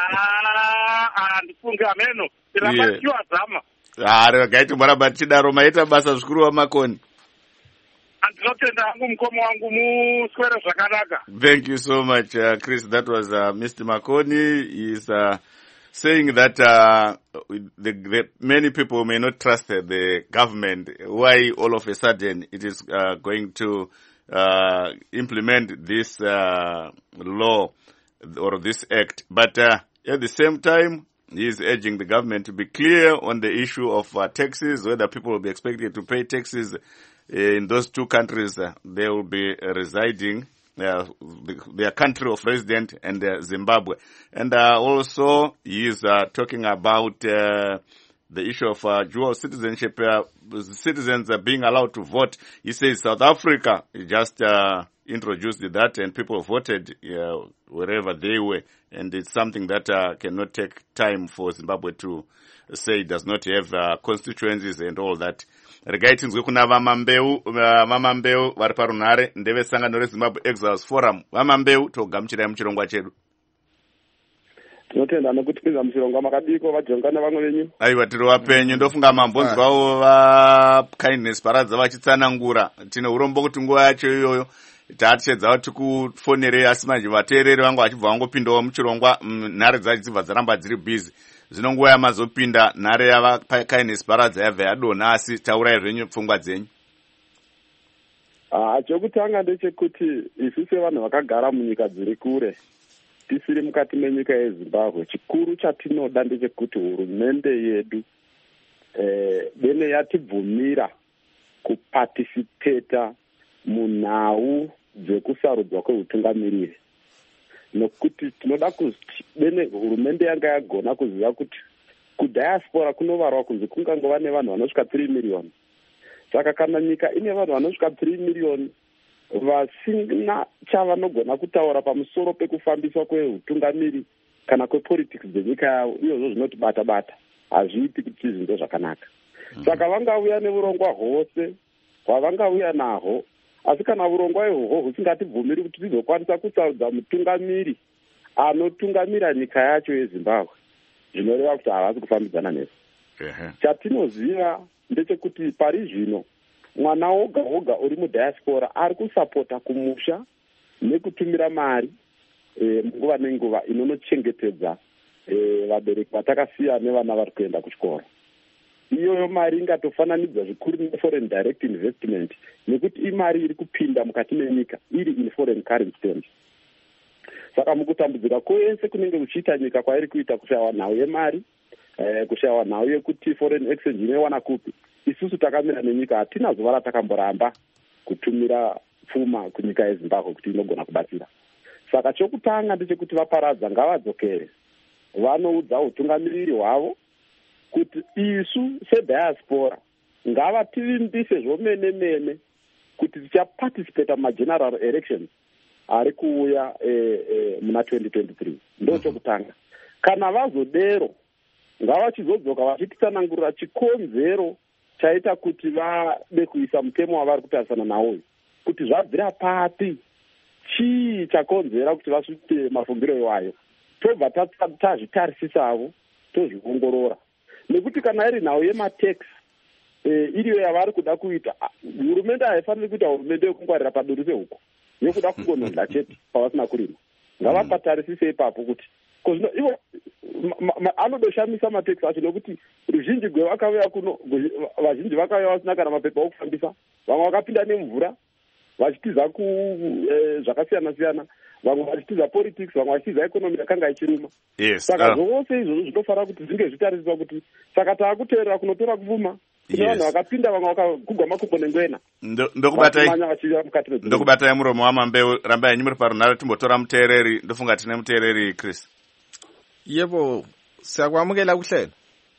handifungi ameno tirambatiwa zama. Hari gaiti mwaramba tichidaro maita basa zvikuru vamakoni. Andinotenda hangu mukoma wangu muswere zvakanaka. Thank you so much, uh, Chris. That was uh, Mister Makoni. He's uh, saying that uh, the, the many people may not trust the government. Why all of a sudden it is uh, going to uh, implement this uh, law or this act. But uh, at the same time, he is urging the government to be clear on the issue of uh, taxes, whether people will be expected to pay taxes in those two countries. Uh, they will be uh, residing, uh, the, their country of resident, and uh, Zimbabwe. And uh, also, he is uh, talking about uh, the issue of uh, dual citizenship, uh, citizens uh, being allowed to vote. He says South Africa just uh, introduced that, and people voted uh, wherever they were. And it's something that uh, cannot take time for Zimbabwe to say it does not have uh, constituencies and all that. Regai tinzwe kuna vamambeu vamambeu vari parunhare ndevesangano reZimbabwe Exiles Forum. Vamambeu togamuchirai muchirongwa chedu. Tinotenda nokutipinza muchirongwa makadiko vajongana vamwe venyu. Aiwa tiri vapenyu ndofunga mambonzwawo va kindness paradza vachitsanangura. Tine urombo kuti nguva yacho iyoyo taatishedza kuti kufonerei asi manje vateereri vangu vachibva vangopindawo muchirongwa nhare dzacho dzibva dzaramba dziri busy. Zvino nguva yamazopinda nhare yava kindness paradza yabva yadonha asi taurai zvenyu pfungwa dzenyu. Ah, chokutanga ndechekuti isu sevanhu vakagara munyika dziri kure tisiri mukati menyika yeZimbabwe, chikuru chatinoda ndechekuti hurumende yedu eh bene yatibvumira kuparticipata munhau dzekusarudzwa kweutungamiriri. Nokuti tinoda kuti bene hurumende yanga yagona kuziva kuti kudiaspora kunovarwa kunzi kungangova nevanhu vanosvika three million. Saka kana nyika ine vanhu vanosvika three million vasina chavanogona kutaura pamusoro pekufambiswa kweutungamiri kana kwepolitics dzenyika yavo, iyozvo zvinotibata bata, hazviiti kuti zvinhu zvakanaka. Saka vangauya neurongwa hwose hwavangauya nahwo, asi kana urongwa ihwohwo husingatibvumiri kuti tizokwanisa kusarudza mutungamiri anotungamira nyika yacho yeZimbabwe, zvinoreva kuti havasi kufambidzana nesu. Chatinoziva ndechekuti pari zvino mwana woga woga uri mudiaspora ari kusapota kumusha nekutumira mari e, munguva nenguva inonochengetedza e, vabereki vatakasiya nevana vari kuenda kuchikoro. Iyoyo mari ingatofananidzwa zvikuru neforeign direct investment, nekuti imari iri kupinda mukati menyika iri in foreign currency terms. Saka mukutambudzika kwese kunenge kuchiita nyika kwairi kuita kushayiwa nhau yemari, eh, kushayiwa nhau yekuti foreign exchange inowana kupi, isusu takamira nenyika hatina zuva ratakamboramba kutumira pfuma kunyika yeZimbabwe kuti inogona kubatsira. Saka chokutanga ndechekuti vaparadza ngavadzokere vanoudza utungamiriri hwavo kuti isu sediaspora ngavativimbise zvomene mene kuti tichaparticipata mumageneral elections ari kuuya eh, eh, muna twenty twenty-three. Ndo chokutanga. Kana vazodero ngavachizodzoka vachititsanangurira chikonzero chaita kuti vade kuisa mutemo wavari kutarisana nawo, kuti zvabvira papi, chii chakonzera kuti vasvike mafungiro iwayo. tobva tazvitarisisawo tozviongorora, nekuti kana iri nhau yematax iriyo yavari kuda kuita, hurumende haifaniri kuita hurumende yekungwarira paduri pehuko yokuda kungonhodla chete pavasina kurima. Ngavapatarisise ipapo kuti kozvino ivo anodoshamisa matax acho, nekuti ruzhinji rwevakauya kuno, vazhinji vakauya vasina kana mapepa okufambisa, vamwe vakapinda nemvura vachitiza ku zvakasiyana siyana, vamwe vachitiza politics, vamwe vachitiza ekonomi yakanga ichiruma. Yes. Saka zvose izvozvo zvinofanira kuti zvinge zvitariswa kuti saka taakuteerera kunotora kupfuma kune vanhu vakapinda, vamwe vakagugwa makumbo nengwena. Ndokubatai muromo wamambeu, rambai nyimuri parunhare timbotora muteereri. Ndofunga tine muteereri Chris. Yebo, siyakwamukela kuhlela.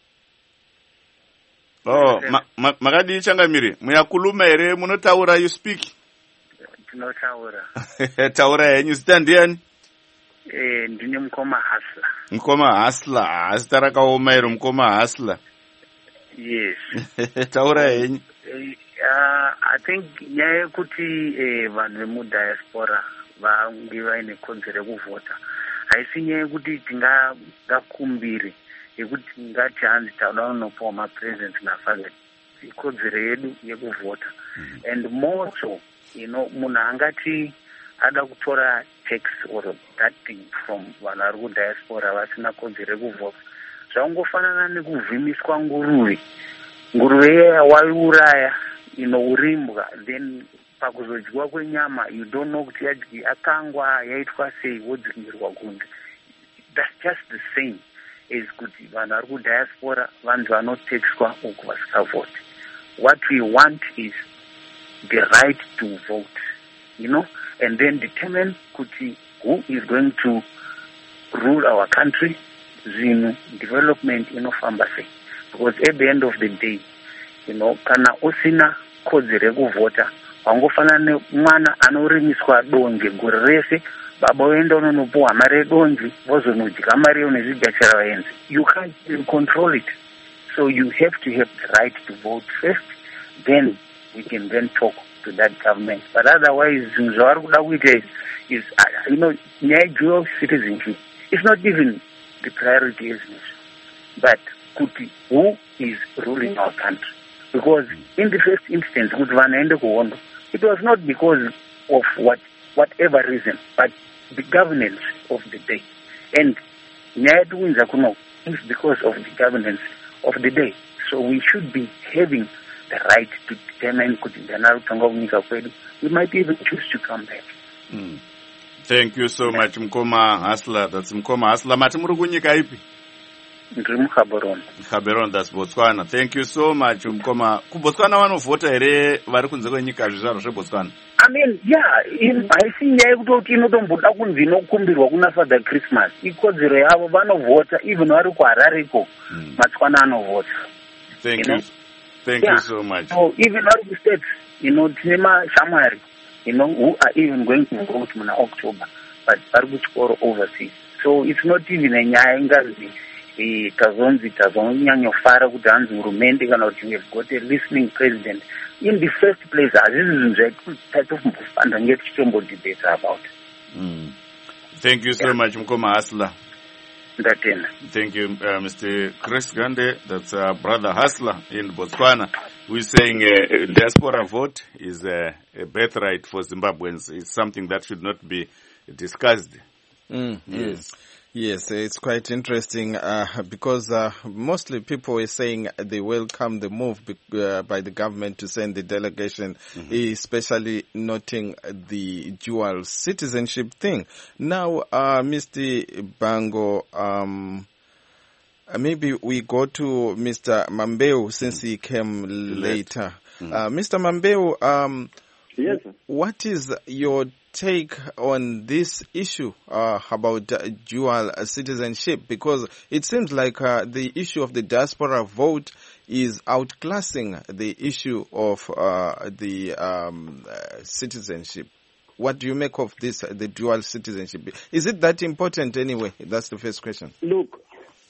Oh, makadii Changamire? Muyakhuluma here, munotaura, you speak? Tinotaura. Taura henyu, zita ndiani? Eh, ndine Mukoma Hasla. Mukoma Hasla, zita rakaoma iro, Mukoma Hasla. Yes. Taura henyu. Uh, I think nyaya yekuti eh, vanhu vemudiaspora vange vaine kodzero yekuvhota haisi nyaya yekuti tingakumbire yekuti ngati hanzi tauda kunopiwa mapresent nafaza, ikodzero yedu yekuvhota. Mm-hmm. And more so, you know, munhu angati ada kutora tax or that thing from vanhu vari kudiaspora vasina kodzero yekuvhota, zvaungofanana nekuvhimiswa nguruve. Nguruve waiuraya inourimbwa, then pakuzodyiwa kwenyama you don't know kuti yadyi akangwa yaitwa sei wodzimirwa kunze. That's just the same as kuti vanhu vari kudiaspora vanhu vanotexwa uku vasikavhoti. What we want is the right to vote, you know, and then determine kuti who is going to rule our country, zvinhu development inofamba sei. Because at the end of the day, you know, kana usina kodzero yekuvhota, wangofanana nemwana anorimiswa donje gore rese, baba oenda unonopuwa mari yedonje, vozonodya mari iyo nezvigachira vaenzi. You can't even control it. So you have to have the right to vote first, then we can then talk to that government. But otherwise, zvinhu zvavari kuda kuita is, you know, nyaya dual citizenship. It's not even the priority as nation, but kuti who is ruling our country. Because in the first instance, it was not because of what whatever reason, but the governance of the day. And it's because of the governance of the day. So we should be having the right to determine, we might even choose to come back. Mm. Thank you so much, Mukoma Hasla. That's Mukoma Hasla. Matimuru kunyika ipi? Gaborone. Gaborone, that's Botswana. Thank you so much, Mukoma. Botswana vanovhota here vari kunze kwenyika zvizvarwa zveBotswana? I mean, yeah, haisi nyaya yekutoti inotomboda kunzi inokumbirwa kuna Father Christmas. Ikodzero yavo vanovhota, even vari kuHarare-ko, Matswana anovhota. Thank you. Thank you so much. So even vari kustates, you know, tine mashamwari, you know, who are even going to vote muna October, but vari kuchikoro overseas. So it's not even a nyaya ingazi tazonzi tazonyanyofara kuti hanzi hurumende kana kuti we have got a listening president. In the first place, hazisi zvinhu zvaitombofanda ngetichitombo debate about. Mm. Thank you so yeah. much, Mukoma Hasla. Ndatena. Thank you, uh, Mister Chris Gande. That's uh, Brother Hasla in Botswana, who is saying a uh, diaspora vote is uh, a birthright for Zimbabweans. It's something that should not be discussed. Mm, yes. Yes, it's quite interesting uh, because uh, mostly people are saying they welcome the move be, uh, by the government to send the delegation, mm-hmm. especially noting the dual citizenship thing. Now, uh, Mister Bango, um, maybe we go to Mister Mambeu since he came later. Mm-hmm. Uh, Mister Mambeu, um, yes, what is your take on this issue uh, about uh, dual citizenship? Because it seems like uh, the issue of the diaspora vote is outclassing the issue of uh, the um, uh, citizenship. What do you make of this, uh, the dual citizenship? Is it that important anyway? That's the first question. Look,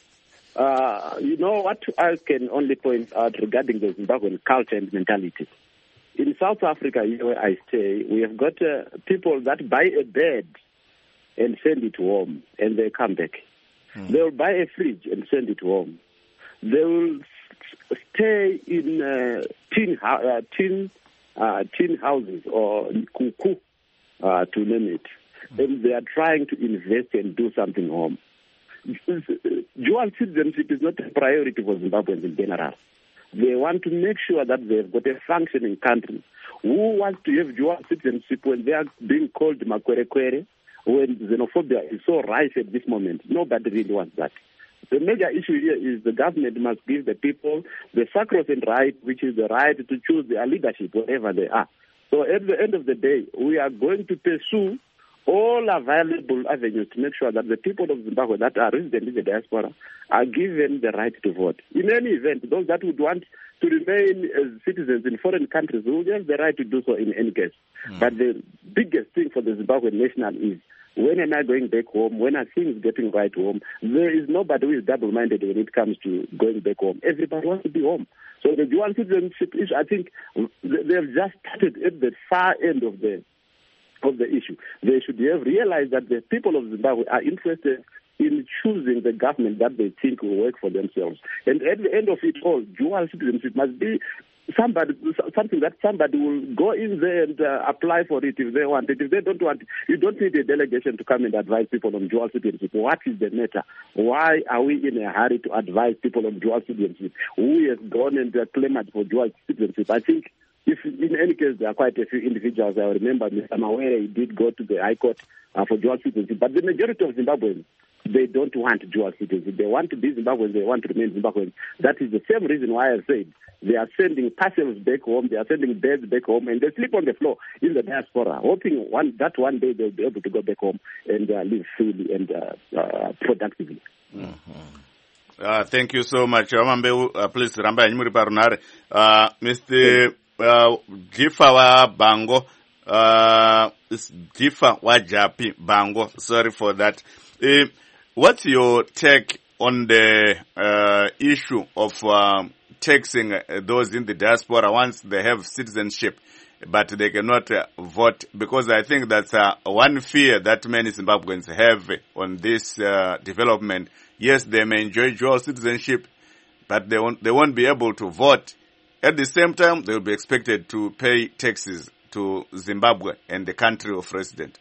uh, you know what I can only point out regarding the Zimbabwean culture and mentality. In South Africa, where I stay, we have got uh, people that buy a bed and send it home, and they come back. Mm. They will buy a fridge and send it home. They will stay in uh, tin, uh, tin, uh, tin houses or kuku, uh, to name it. Mm. And they are trying to invest and do something home. Dual citizenship is not a priority for Zimbabweans in general. They want to make sure that they've got a functioning country. Who wants to have dual citizenship when they are being called makwerekwere, when xenophobia is so rife at this moment? Nobody really wants that. The major issue here is the government must give the people the sacrosanct right, which is the right to choose their leadership wherever they are. So at the end of the day, we are going to pursue all available avenues to make sure that the people of Zimbabwe that are resident in the diaspora are given the right to vote. In any event, those that would want to remain as citizens in foreign countries will have the right to do so in any case. Mm. But the biggest thing for the Zimbabwean national is, when am I going back home? When are things getting right home? There is nobody who is double-minded when it comes to going back home. Everybody wants to be home. So the dual citizenship issue, I think they have just started at the far end of the of the issue. They should have realized that the people of Zimbabwe are interested in choosing the government that they think will work for themselves. And at the end of it all, dual citizenship must be somebody, something that somebody will go in there and uh, apply for it if they want it. If they don't want it, you don't need a delegation to come and advise people on dual citizenship. What is the matter? Why are we in a hurry to advise people on dual citizenship? Who has gone and uh, claimed for dual citizenship? I think if in any case there are quite a few individuals. I remember Mister Mawere, he did go to the High Court uh, for dual citizenship, but the majority of Zimbabweans, they don't want dual citizenship. They want to be Zimbabweans, they want to remain Zimbabweans. That is the same reason why I said they are sending parcels back home, they are sending beds back home, and they sleep on the floor in the diaspora, hoping one, that one day they'll be able to go back home and uh, live freely and uh, uh, productively. Mm-hmm. Uh, thank you so much. Uh, please, Ramba Nyimuri Parunare. Uh, Mister Uh, Jifa wa Bango, uh, Jifa wa Japi Bango, sorry for that. Uh, what's your take on the uh, issue of uh, taxing those in the diaspora once they have citizenship, but they cannot uh, vote? Because I think that's uh, one fear that many Zimbabweans have on this uh, development. Yes, they may enjoy dual citizenship, but they won't, they won't be able to vote. At the same time, they will be expected to pay taxes to Zimbabwe and the country of resident.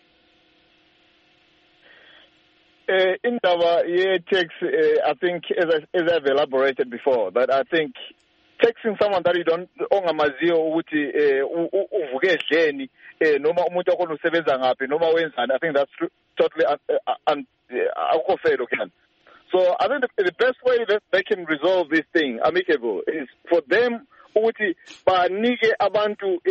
Uh, in our yeah, tax, uh, I think, as, I, as I've elaborated before, that I think taxing someone that you don't ongamazio ukuthi uvuke edleni noma umuntu akona usebenza ngaphi noma wenzani, I think that's totally akukho fair again. So I think the, the best way that they can resolve this thing amicable is for them ukuthi banike abantu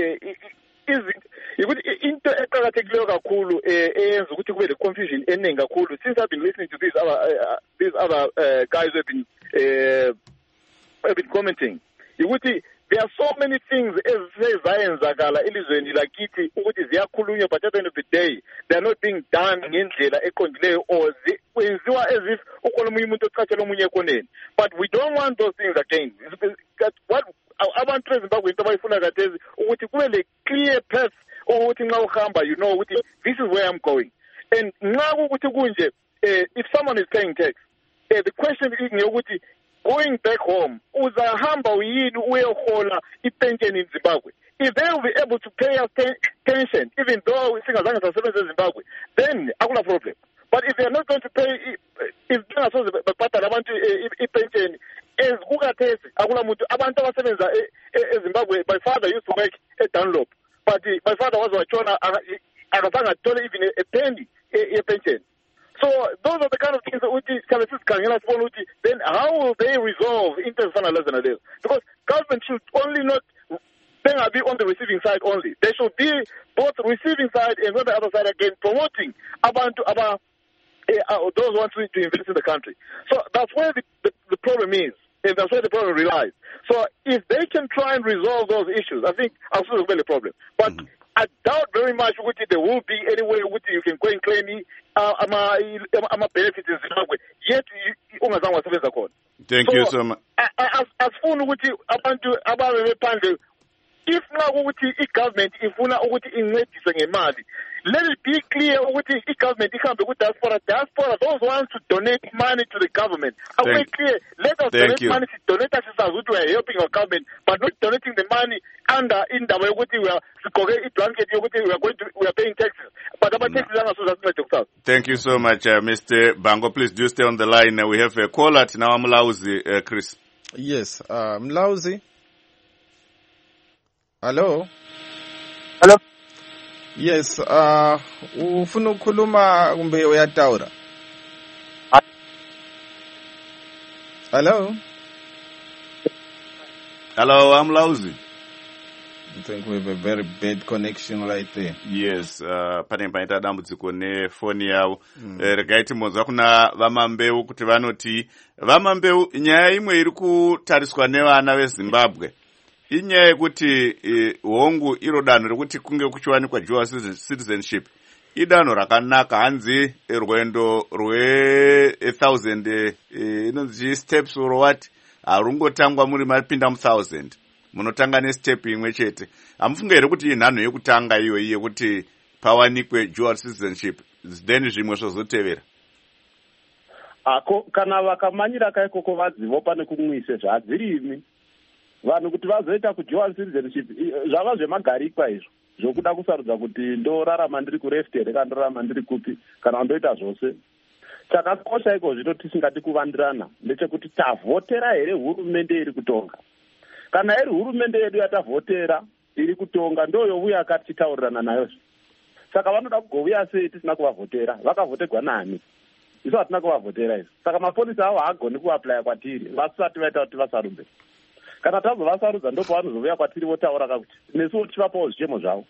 into eqhakathekileyo kakhulu eyenza ukuthi kube le confusion eningi kakhulu. Since I've been listening to these other uh, these other uh, guys who have been uh, have been commenting, ukuthi there are so many things ezenzakala elizweni lakithi ukuthi ziyakhulunywa, but at the end of the day they are not being done ngendlela eqondileyo or kwenziwa as if ukhona omunye umuntu ochathela omunye ekoneni. But we don't want those things again. What abantu eZimbabwe into abayifuna kathesi ukuthi kube le clear path ukuthi nxa uhamba you know ukuthi this is where I'm going. And nxa ukuthi kunje if someone is paying tax, uh, the question is ukuthi going back home uzahamba uyini uyehola ipension in Zimbabwe. If they will be able to pay us pension even though singazange sasebenza eZimbabwe, then akuna problem. But if they are not going to pay, if they are supposed to pay abantu ipension, as kukathesi akula muntu abantu abasebenza eZimbabwe. My father used to work at Dunlop, but my father was watchona akazange athole even a penny a pension. So those are the kind of things that uthi services khangela sibona uthi then how will they resolve into ezifana lezi na lezi? Because government should only not be on the receiving side only. They should be both receiving side and on the other side again promoting abantu aba uh, those who want to, to invest in the country. So that's where the, the, the problem is, and that's where the problem relies. So if they can try and resolve those issues, I think absolutely will be a problem. But mm-hmm. I doubt very much that there will be any way you can go and claim uh, I'm a benefit in Zimbabwe. Yet, thank so, you so much. As as fun ukuthi abantu ababephandle, if now ukuthi i-government ifuna ukuthi incedise ngemali, let it be clear with the government, with diaspora, diaspora, those ones to donate money to the government. Are we clear? Let us donate you. money to donate us as we are helping our government, but not donating the money under in the way we are blanket, we are going to we are paying taxes. But our taxes are not. Thank you so much, uh, Mister Bango. Please do stay on the line. Uh, we have a caller at now Mlauzi, uh, Chris. Yes, uh, Mlauzi. Hello. Hello. Yes, uh, ufuna ukukhuluma kumbe uyataura? Hello? Hello, I'm Mlauzi. I think we have a very bad connection right there. Yes, uh, pane paita dambudziko nefoni yavo. Mm. E, regaiti monzwa kuna vamambeu kuti vanoti vamambeu nyaya imwe iri kutariswa nevana veZimbabwe. Inyaya yekuti e, hongu iro danho rekuti kunge kuchiwanikwa dual citizenship idanho rakanaka hanzi rwendo rwe a thousand e, inonzi steps or what harungotangwa muri mapinda mu thousand munotanga nestep imwe chete. Hamufunge here kuti inhanho yekutanga iyo yekuti pawanikwe dual citizenship then zvimwe zvozotevera? Ako kana vakamanyira kaikoko vadzivo pane kumwise zvadzirimi vanhu kuti vazoita kudual citizenship zvava zvemagarikwa izvo zvokuda kusarudza kuti ndorarama ndiri kureft here kana ndorarama ndiri kupi kana ndoita zvose. Chakakosha iko zvino tisingati kuvandirana ndechekuti tavhotera here hurumende iri kutonga. Kana iri hurumende yedu yatavhotera iri kutonga ndoyouya akatitaurirana nayo. Saka vanoda kugovuya sei tisina kuvavhotera? Vakavhoterwa nani? Isu hatina kuvavhotera izvo. Saka mapolisi avo haagoni kuaplaya kwatiri vasati vaita kuti vasarudze. Kana tazovasarudza ndopa vanozovuya kwatiri votaura kakuti nesuwo tivapawo zvichemo zvavo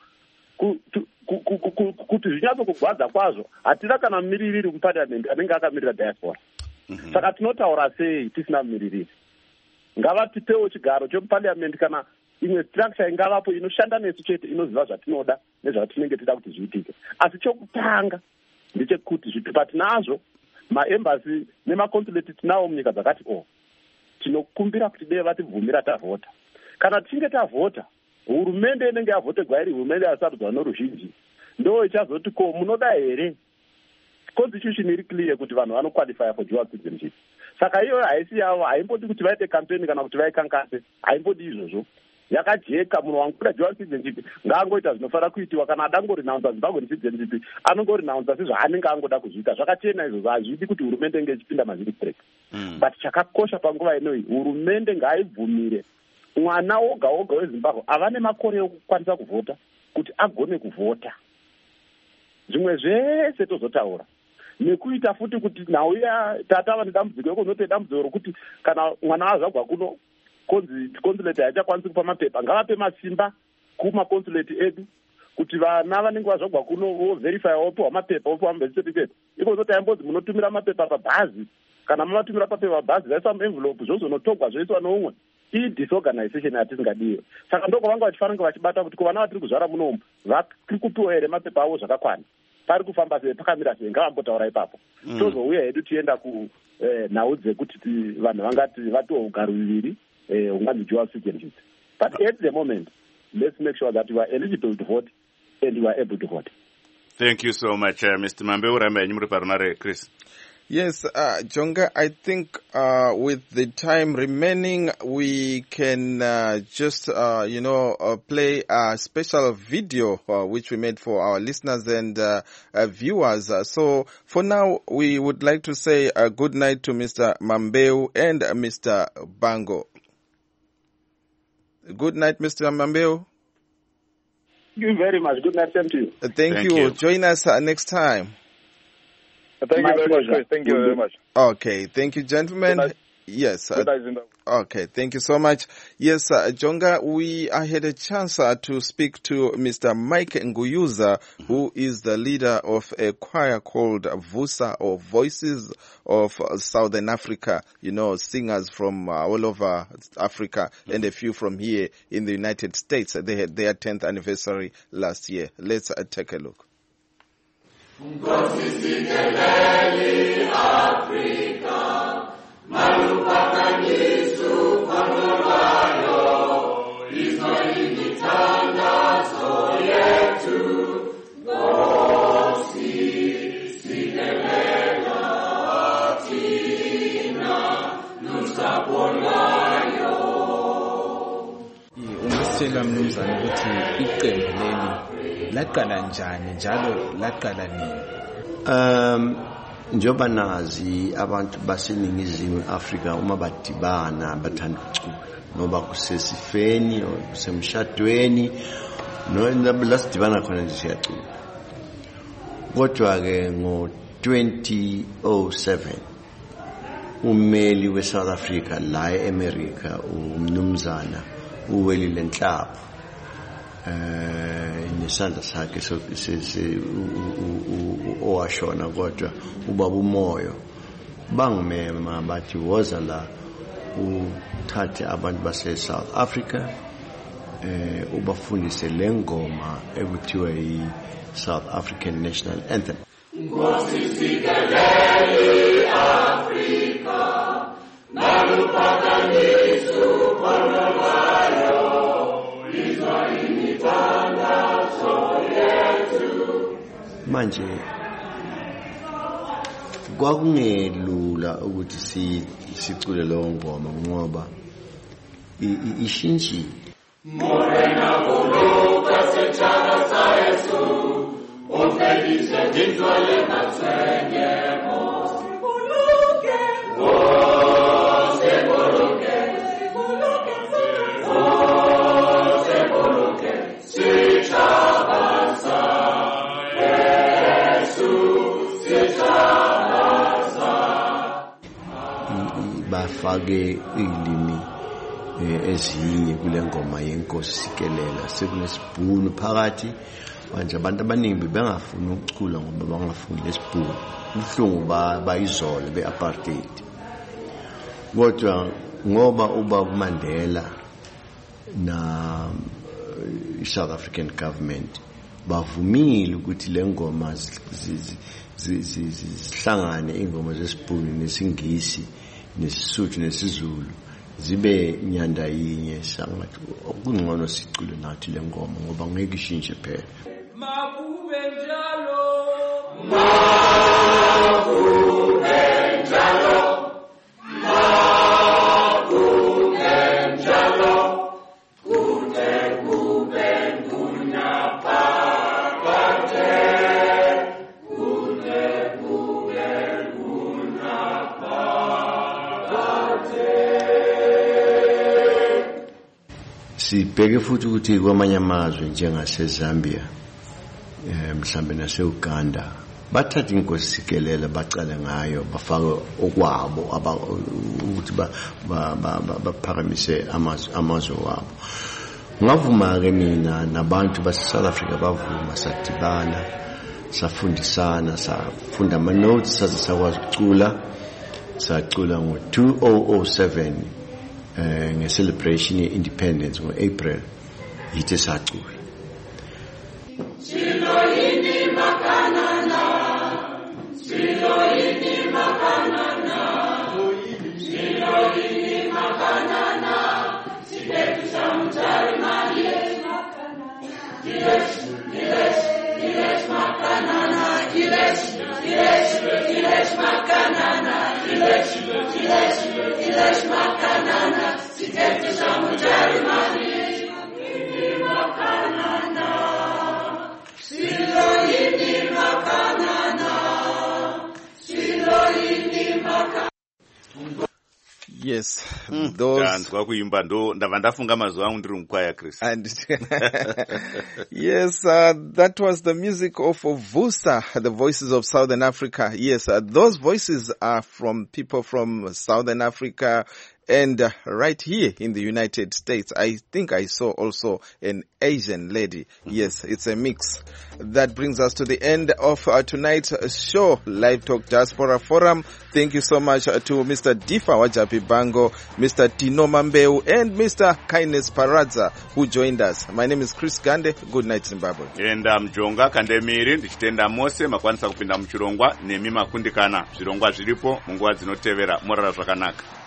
kuti zvinyatsokugwadza kwazvo hatina kana mumiririri muparliament anenge akamirira diaspora. Saka tinotaura sei tisina mumiririri? Ngavatipewo chigaro chemuparliament kana imwe structure ingavapo inoshanda nesu chete inoziva zvatinoda nezvatinenge tida kuti zviitike. Asi chokutanga ndechekuti zvitupa tinazvo maembassy nemaconsulate tinawo munyika dzakati o tinokumbira kuti dei vatibvumira tavhota. Kana tichinge tavhota hurumende inenge yavhoterwa iri hurumende yasarudzwa noruzhinji ndo ichazoti ko munoda here constitution iri clear kuti vanhu vanoqualify for dual citizenship. Saka iyo haisi yavo haimbodi kuti vaite campaign kana kuti vaikankase haimbodi izvozvo. Yakajeka munhu wanguda dual citizenship ngaangoita zvinofanira kuitiwa kana adangorinaunza Zimbabwe citizenship anongorinaunza sezvaanenge angoda kuzviita zvakachena izvozvo hazvidi kuti hurumende inge ichipinda mazviri break. Mm. But chakakosha panguva inoi hurumende ngaibvumire mwana woga woga weZimbabwe ava nemakore ekukwanisa kuvhota kuti agone kuvhota. Zvimwe zvese tozotaura nekuita futi kuti nauya tatava nedambudziko ekuzoite dambudziko rokuti kana mwana azvagwa kuno consulate haichakwanisi kupa mapepa ngavape masimba kumaconsulate edu kuti vana vanenge vazvagwa kuno voverify vopiwa mapepa vopiwa mabirth certificate. Iko zoti aimbodzi munotumira mapepa pabhazi kana mamatumira papepa bhazi vaiswa muenvelope zvozonotogwa zvoiswa noumwe i-disorganization yatisingadiyo. Saka ndoko vanga vachifanira vachibata kuti kuvana vatiri kuzvara munomu vari kupiwa here mapepa avo zvakakwana pari kufamba sei pakamira sei ngavambotaura ipapo. Mm. Tozouya hedu tienda kunhau eh, dzekuti vanhu vangati vatiwo ugaro viviri eh, unganzi dual citizenship. But at the moment let's make sure that you are eligible to vote and you are able to vote. Thank you so much, uh, Mister Mambeu Rambe Nyimuri Parunare. Chris. Yes, uh, Jonga, I think uh, with the time remaining, we can uh, just, uh, you know, uh, play a special video uh, which we made for our listeners and uh, uh, viewers. Uh, so for now, we would like to say a good night to Mister Mambeu and uh, Mister Bango. Good night, Mister Mambeu. Thank you very much. Good night, same to you. Uh, thank, thank you. you. Join us uh, next time. Thank My you very pleasure. much, Chris. Thank you very much. Okay. Thank you, gentlemen. Yes. Uh, okay. Thank you so much. Yes, uh, Jonga, we I had a chance uh, to speak to Mister Mike Nguyuza, who is the leader of a choir called Vusa, or Voices of Southern Africa. You know, singers from uh, all over Africa and a few from here in the United States. They had their tenth anniversary last year. Let's uh, take a look. Mkosisikebeli Afrika, malupaka Yesu konolayo, Israeli mitandazo yetu, ungasitshela mnumzane ukuthi iqembu leli laqala njani njalo laqala nini? Um njoba nazi abantu baseningizimu Afrika uma badibana bathanda ukucula noba kusesifeni o kusemshadweni no lasidibana khona nje siyacula. Kodwa ke ngo twenty oh seven ummeli we South Africa la eAmerica umnumzana uwelile Nhlapho eh nesandla sakhe sese owashona kodwa ubaba umoyo bangimema bathi woza la uthathe abantu base South Africa eh ubafundise lengoma ekuthiwa yi South African National Anthem. Ngosizikelele Afrika nalupakanisu konolayo izwa imithandazo yethu. Manje kwakungelula ukuthi si sicule lo ngoma ngoba ishintshile. Morena buluka sechaka sa Yesu ofelice dintwale matsenye mos buluke oh se buluke buluke oh se buluke sechaka sa Yesu sechaka sa bafake ilimi ezinye kule ngoma yenkosi sikelela sekunesibhunu phakathi manje abantu abaningi bengafuni ukucula ngoba bangafuni lesibhunu uhlungu bayizole beapartheid. Kodwa ngoba uba uMandela na South African government bavumile ukuthi le ngoma zihlangane ingoma zesibhunu nesingisi nesisuthu nesizulu zibe nyanda yinye sangathi kungcono sicule nathi le ngoma ngoba ngeke ishintshe phela. Makube njalo makube njalo makube njalo kude kube kunapakate kude kube kunapakate. Sibheke futhi ukuthi kwamanye amazwe njengase Zambia eh mhlambe nase Uganda bathatha inkosi sikelela bacala ngayo bafake okwabo ukuthi baphakamise amazwe amazwe wabo. Ngavuma ke mina nabantu base South Africa bavuma sadibana safundisana safunda ama notes saze sakwazi ukucula sacula ngo two thousand seven eh nge celebration ye independence ngo April yithe sacula. Silo yini makanana Silo yini makanana Silo yini makanana Sibetu samutari mali Gilesh, gilesh, gilesh makanana Gilesh, gilesh, gilesh makanana Gilesh, gilesh, gilesh makanana Sibetu samutari mali Yini makanana Silo yini makanana Silo yini makanana. Yes, mm, those kwa kuimba ndo ndava ndafunga mazuva angu ndiri mukwaya Chris. Yes, uh, that was the music of Vusa, the Voices of Southern Africa. Yes, uh, those voices are from people from Southern Africa and uh, right here in the United States. I think I saw also an Asian lady. Yes, it's a mix. That brings us to the end of uh, tonight's show, Live Talk Diaspora Forum. Thank you so much uh, to Mister Difa Wajapi Bango, Mister Tino Mambeu, and Mister Kindness Paradza, who joined us. My name is Chris Gande. Good night, Zimbabwe. Enda mjonga kandemiri, ndichitenda mose, makwanisa kupinda mchirongwa, nemi makundikana. Zvirongwa zviripo, munguwa dzinotevera, morara zvakanaka.